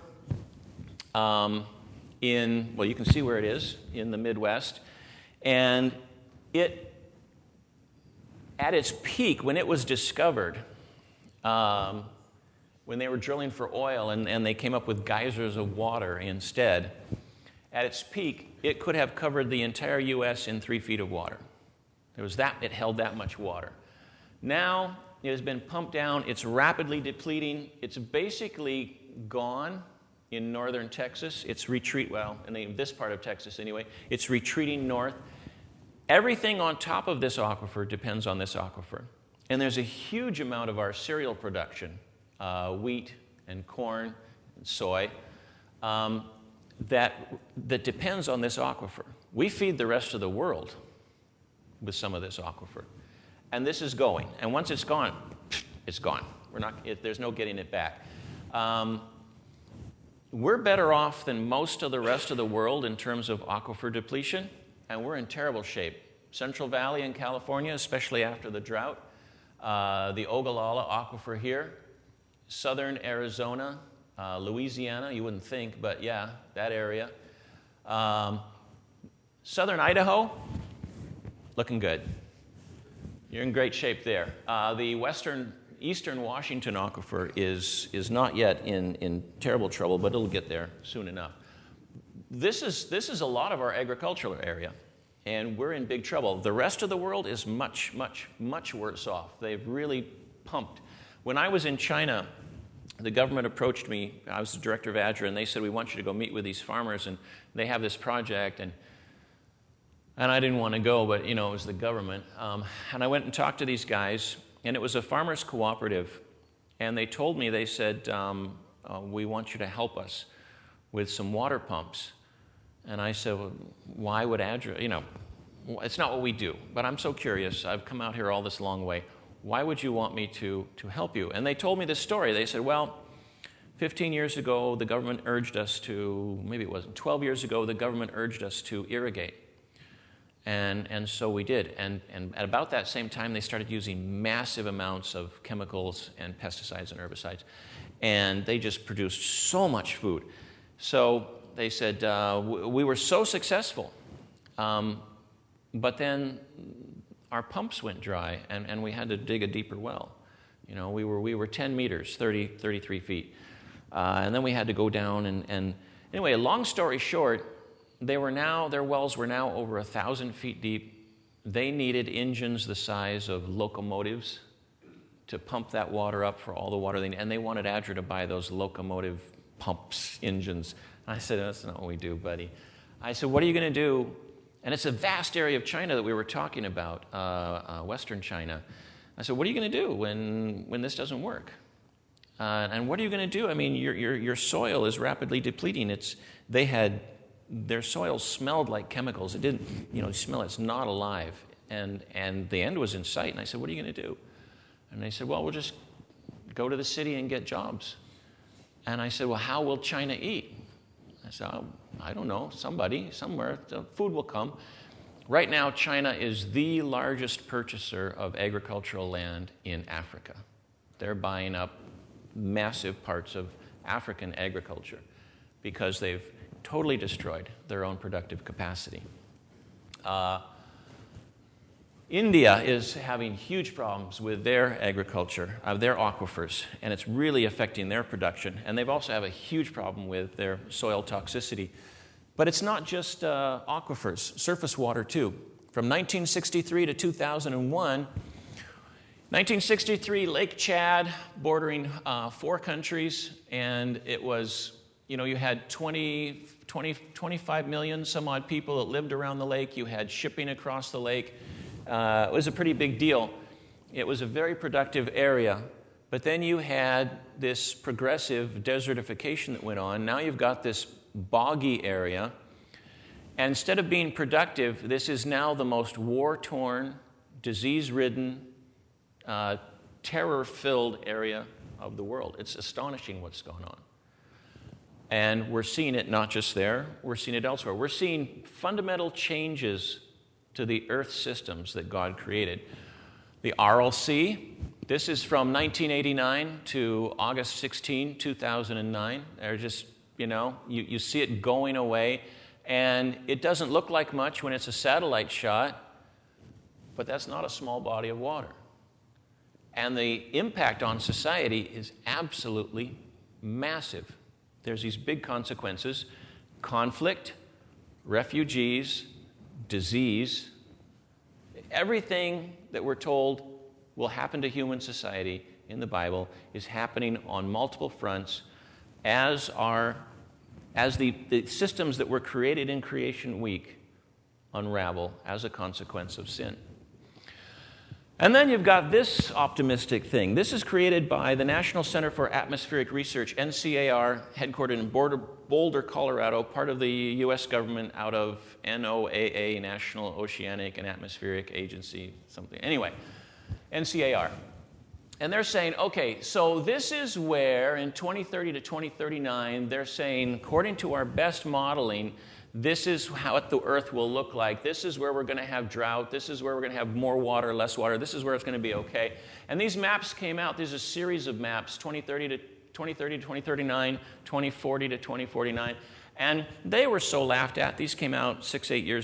you can see where it is in the Midwest. And it, at its peak, when it was discovered, when they were drilling for oil and they came up with geysers of water instead, at its peak, it could have covered the entire U.S. in 3 feet of water. It held that much water. Now, it has been pumped down. It's rapidly depleting. It's basically gone in northern Texas. It's in this part of Texas anyway. It's retreating north. Everything on top of this aquifer depends on this aquifer. And there's a huge amount of our cereal production, wheat and corn and soy, that depends on this aquifer. We feed the rest of the world with some of this aquifer. And this is going. And once it's gone, it's gone. There's no getting it back. We're better off than most of the rest of the world in terms of aquifer depletion, and we're in terrible shape. Central Valley in California, especially after the drought, the Ogallala Aquifer here, southern Arizona, Louisiana, you wouldn't think, but yeah, that area. Southern Idaho, looking good. You're in great shape there. The eastern Washington aquifer is not yet in terrible trouble, but it'll get there soon enough. This is a lot of our agricultural area, and we're in big trouble. The rest of the world is much, much, much worse off. They've really pumped. When I was in China, the government approached me. I was the director of ADRA, and they said, we want you to go meet with these farmers, and they have this project, and I didn't want to go, but, it was the government. And I went and talked to these guys, and it was a farmers cooperative. And they told me, they said, we want you to help us with some water pumps. And I said, well, why would ADRA, it's not what we do. But I'm so curious. I've come out here all this long way. Why would you want me to help you? And they told me this story. They said, well, 15 years ago, the government urged us to, maybe it wasn't, 12 years ago, the government urged us to irrigate. And so we did. And at about that same time, they started using massive amounts of chemicals and pesticides and herbicides. And they just produced so much food. So they said, we were so successful. But then our pumps went dry, and we had to dig a deeper well. We were 10 meters, 33 feet. And then we had to go down. And anyway, long story short, their wells were now over 1,000 feet deep. They needed engines the size of locomotives to pump that water up for all the water they needed. And they wanted ADRA to buy those locomotive pumps, engines. And I said, that's not what we do, buddy. I said, what are you going to do? And it's a vast area of China that we were talking about, Western China. I said, what are you going to do when this doesn't work? And what are you going to do? I mean, your soil is rapidly depleting. Their soil smelled like chemicals. It didn't, smell. It's not alive. And the end was in sight. And I said, what are you going to do? And they said, well, we'll just go to the city and get jobs. And I said, well, how will China eat? I said, I don't know. Somebody, somewhere, the food will come. Right now, China is the largest purchaser of agricultural land in Africa. They're buying up massive parts of African agriculture because they've totally destroyed their own productive capacity. India is having huge problems with their agriculture, their aquifers, and it's really affecting their production. And they've also have a huge problem with their soil toxicity. But it's not just aquifers, surface water too. From 1963 to 2001, 1963, Lake Chad, bordering 4 countries, and it was, you had 25 million some odd people that lived around the lake. You had shipping across the lake. It was a pretty big deal. It was a very productive area. But then you had this progressive desertification that went on. Now you've got this boggy area. And instead of being productive, this is now the most war-torn, disease-ridden, terror-filled area of the world. It's astonishing what's going on. And we're seeing it not just there, we're seeing it elsewhere. We're seeing fundamental changes to the earth systems that God created. The Aral Sea, this is from 1989 to August 16, 2009. They're just, you see it going away, and it doesn't look like much when it's a satellite shot, but that's not a small body of water. And the impact on society is absolutely massive. There's these big consequences: conflict, refugees, disease. Everything that we're told will happen to human society in the Bible is happening on multiple fronts as the systems that were created in Creation Week unravel as a consequence of sin. And then you've got this optimistic thing. This is created by the National Center for Atmospheric Research, NCAR, headquartered in Boulder, Colorado, part of the U.S. government out of NOAA, National Oceanic and Atmospheric Agency, something. Anyway, NCAR. And they're saying, okay, so this is where in 2030 to 2039, they're saying, according to our best modeling, this is how the earth will look like. This is where we're going to have drought. This is where we're going to have more water, less water. This is where it's going to be okay. And these maps came out. There's a series of maps, 2030 to 2039, 2040 to 2049. And they were so laughed at. These came out 6-8 years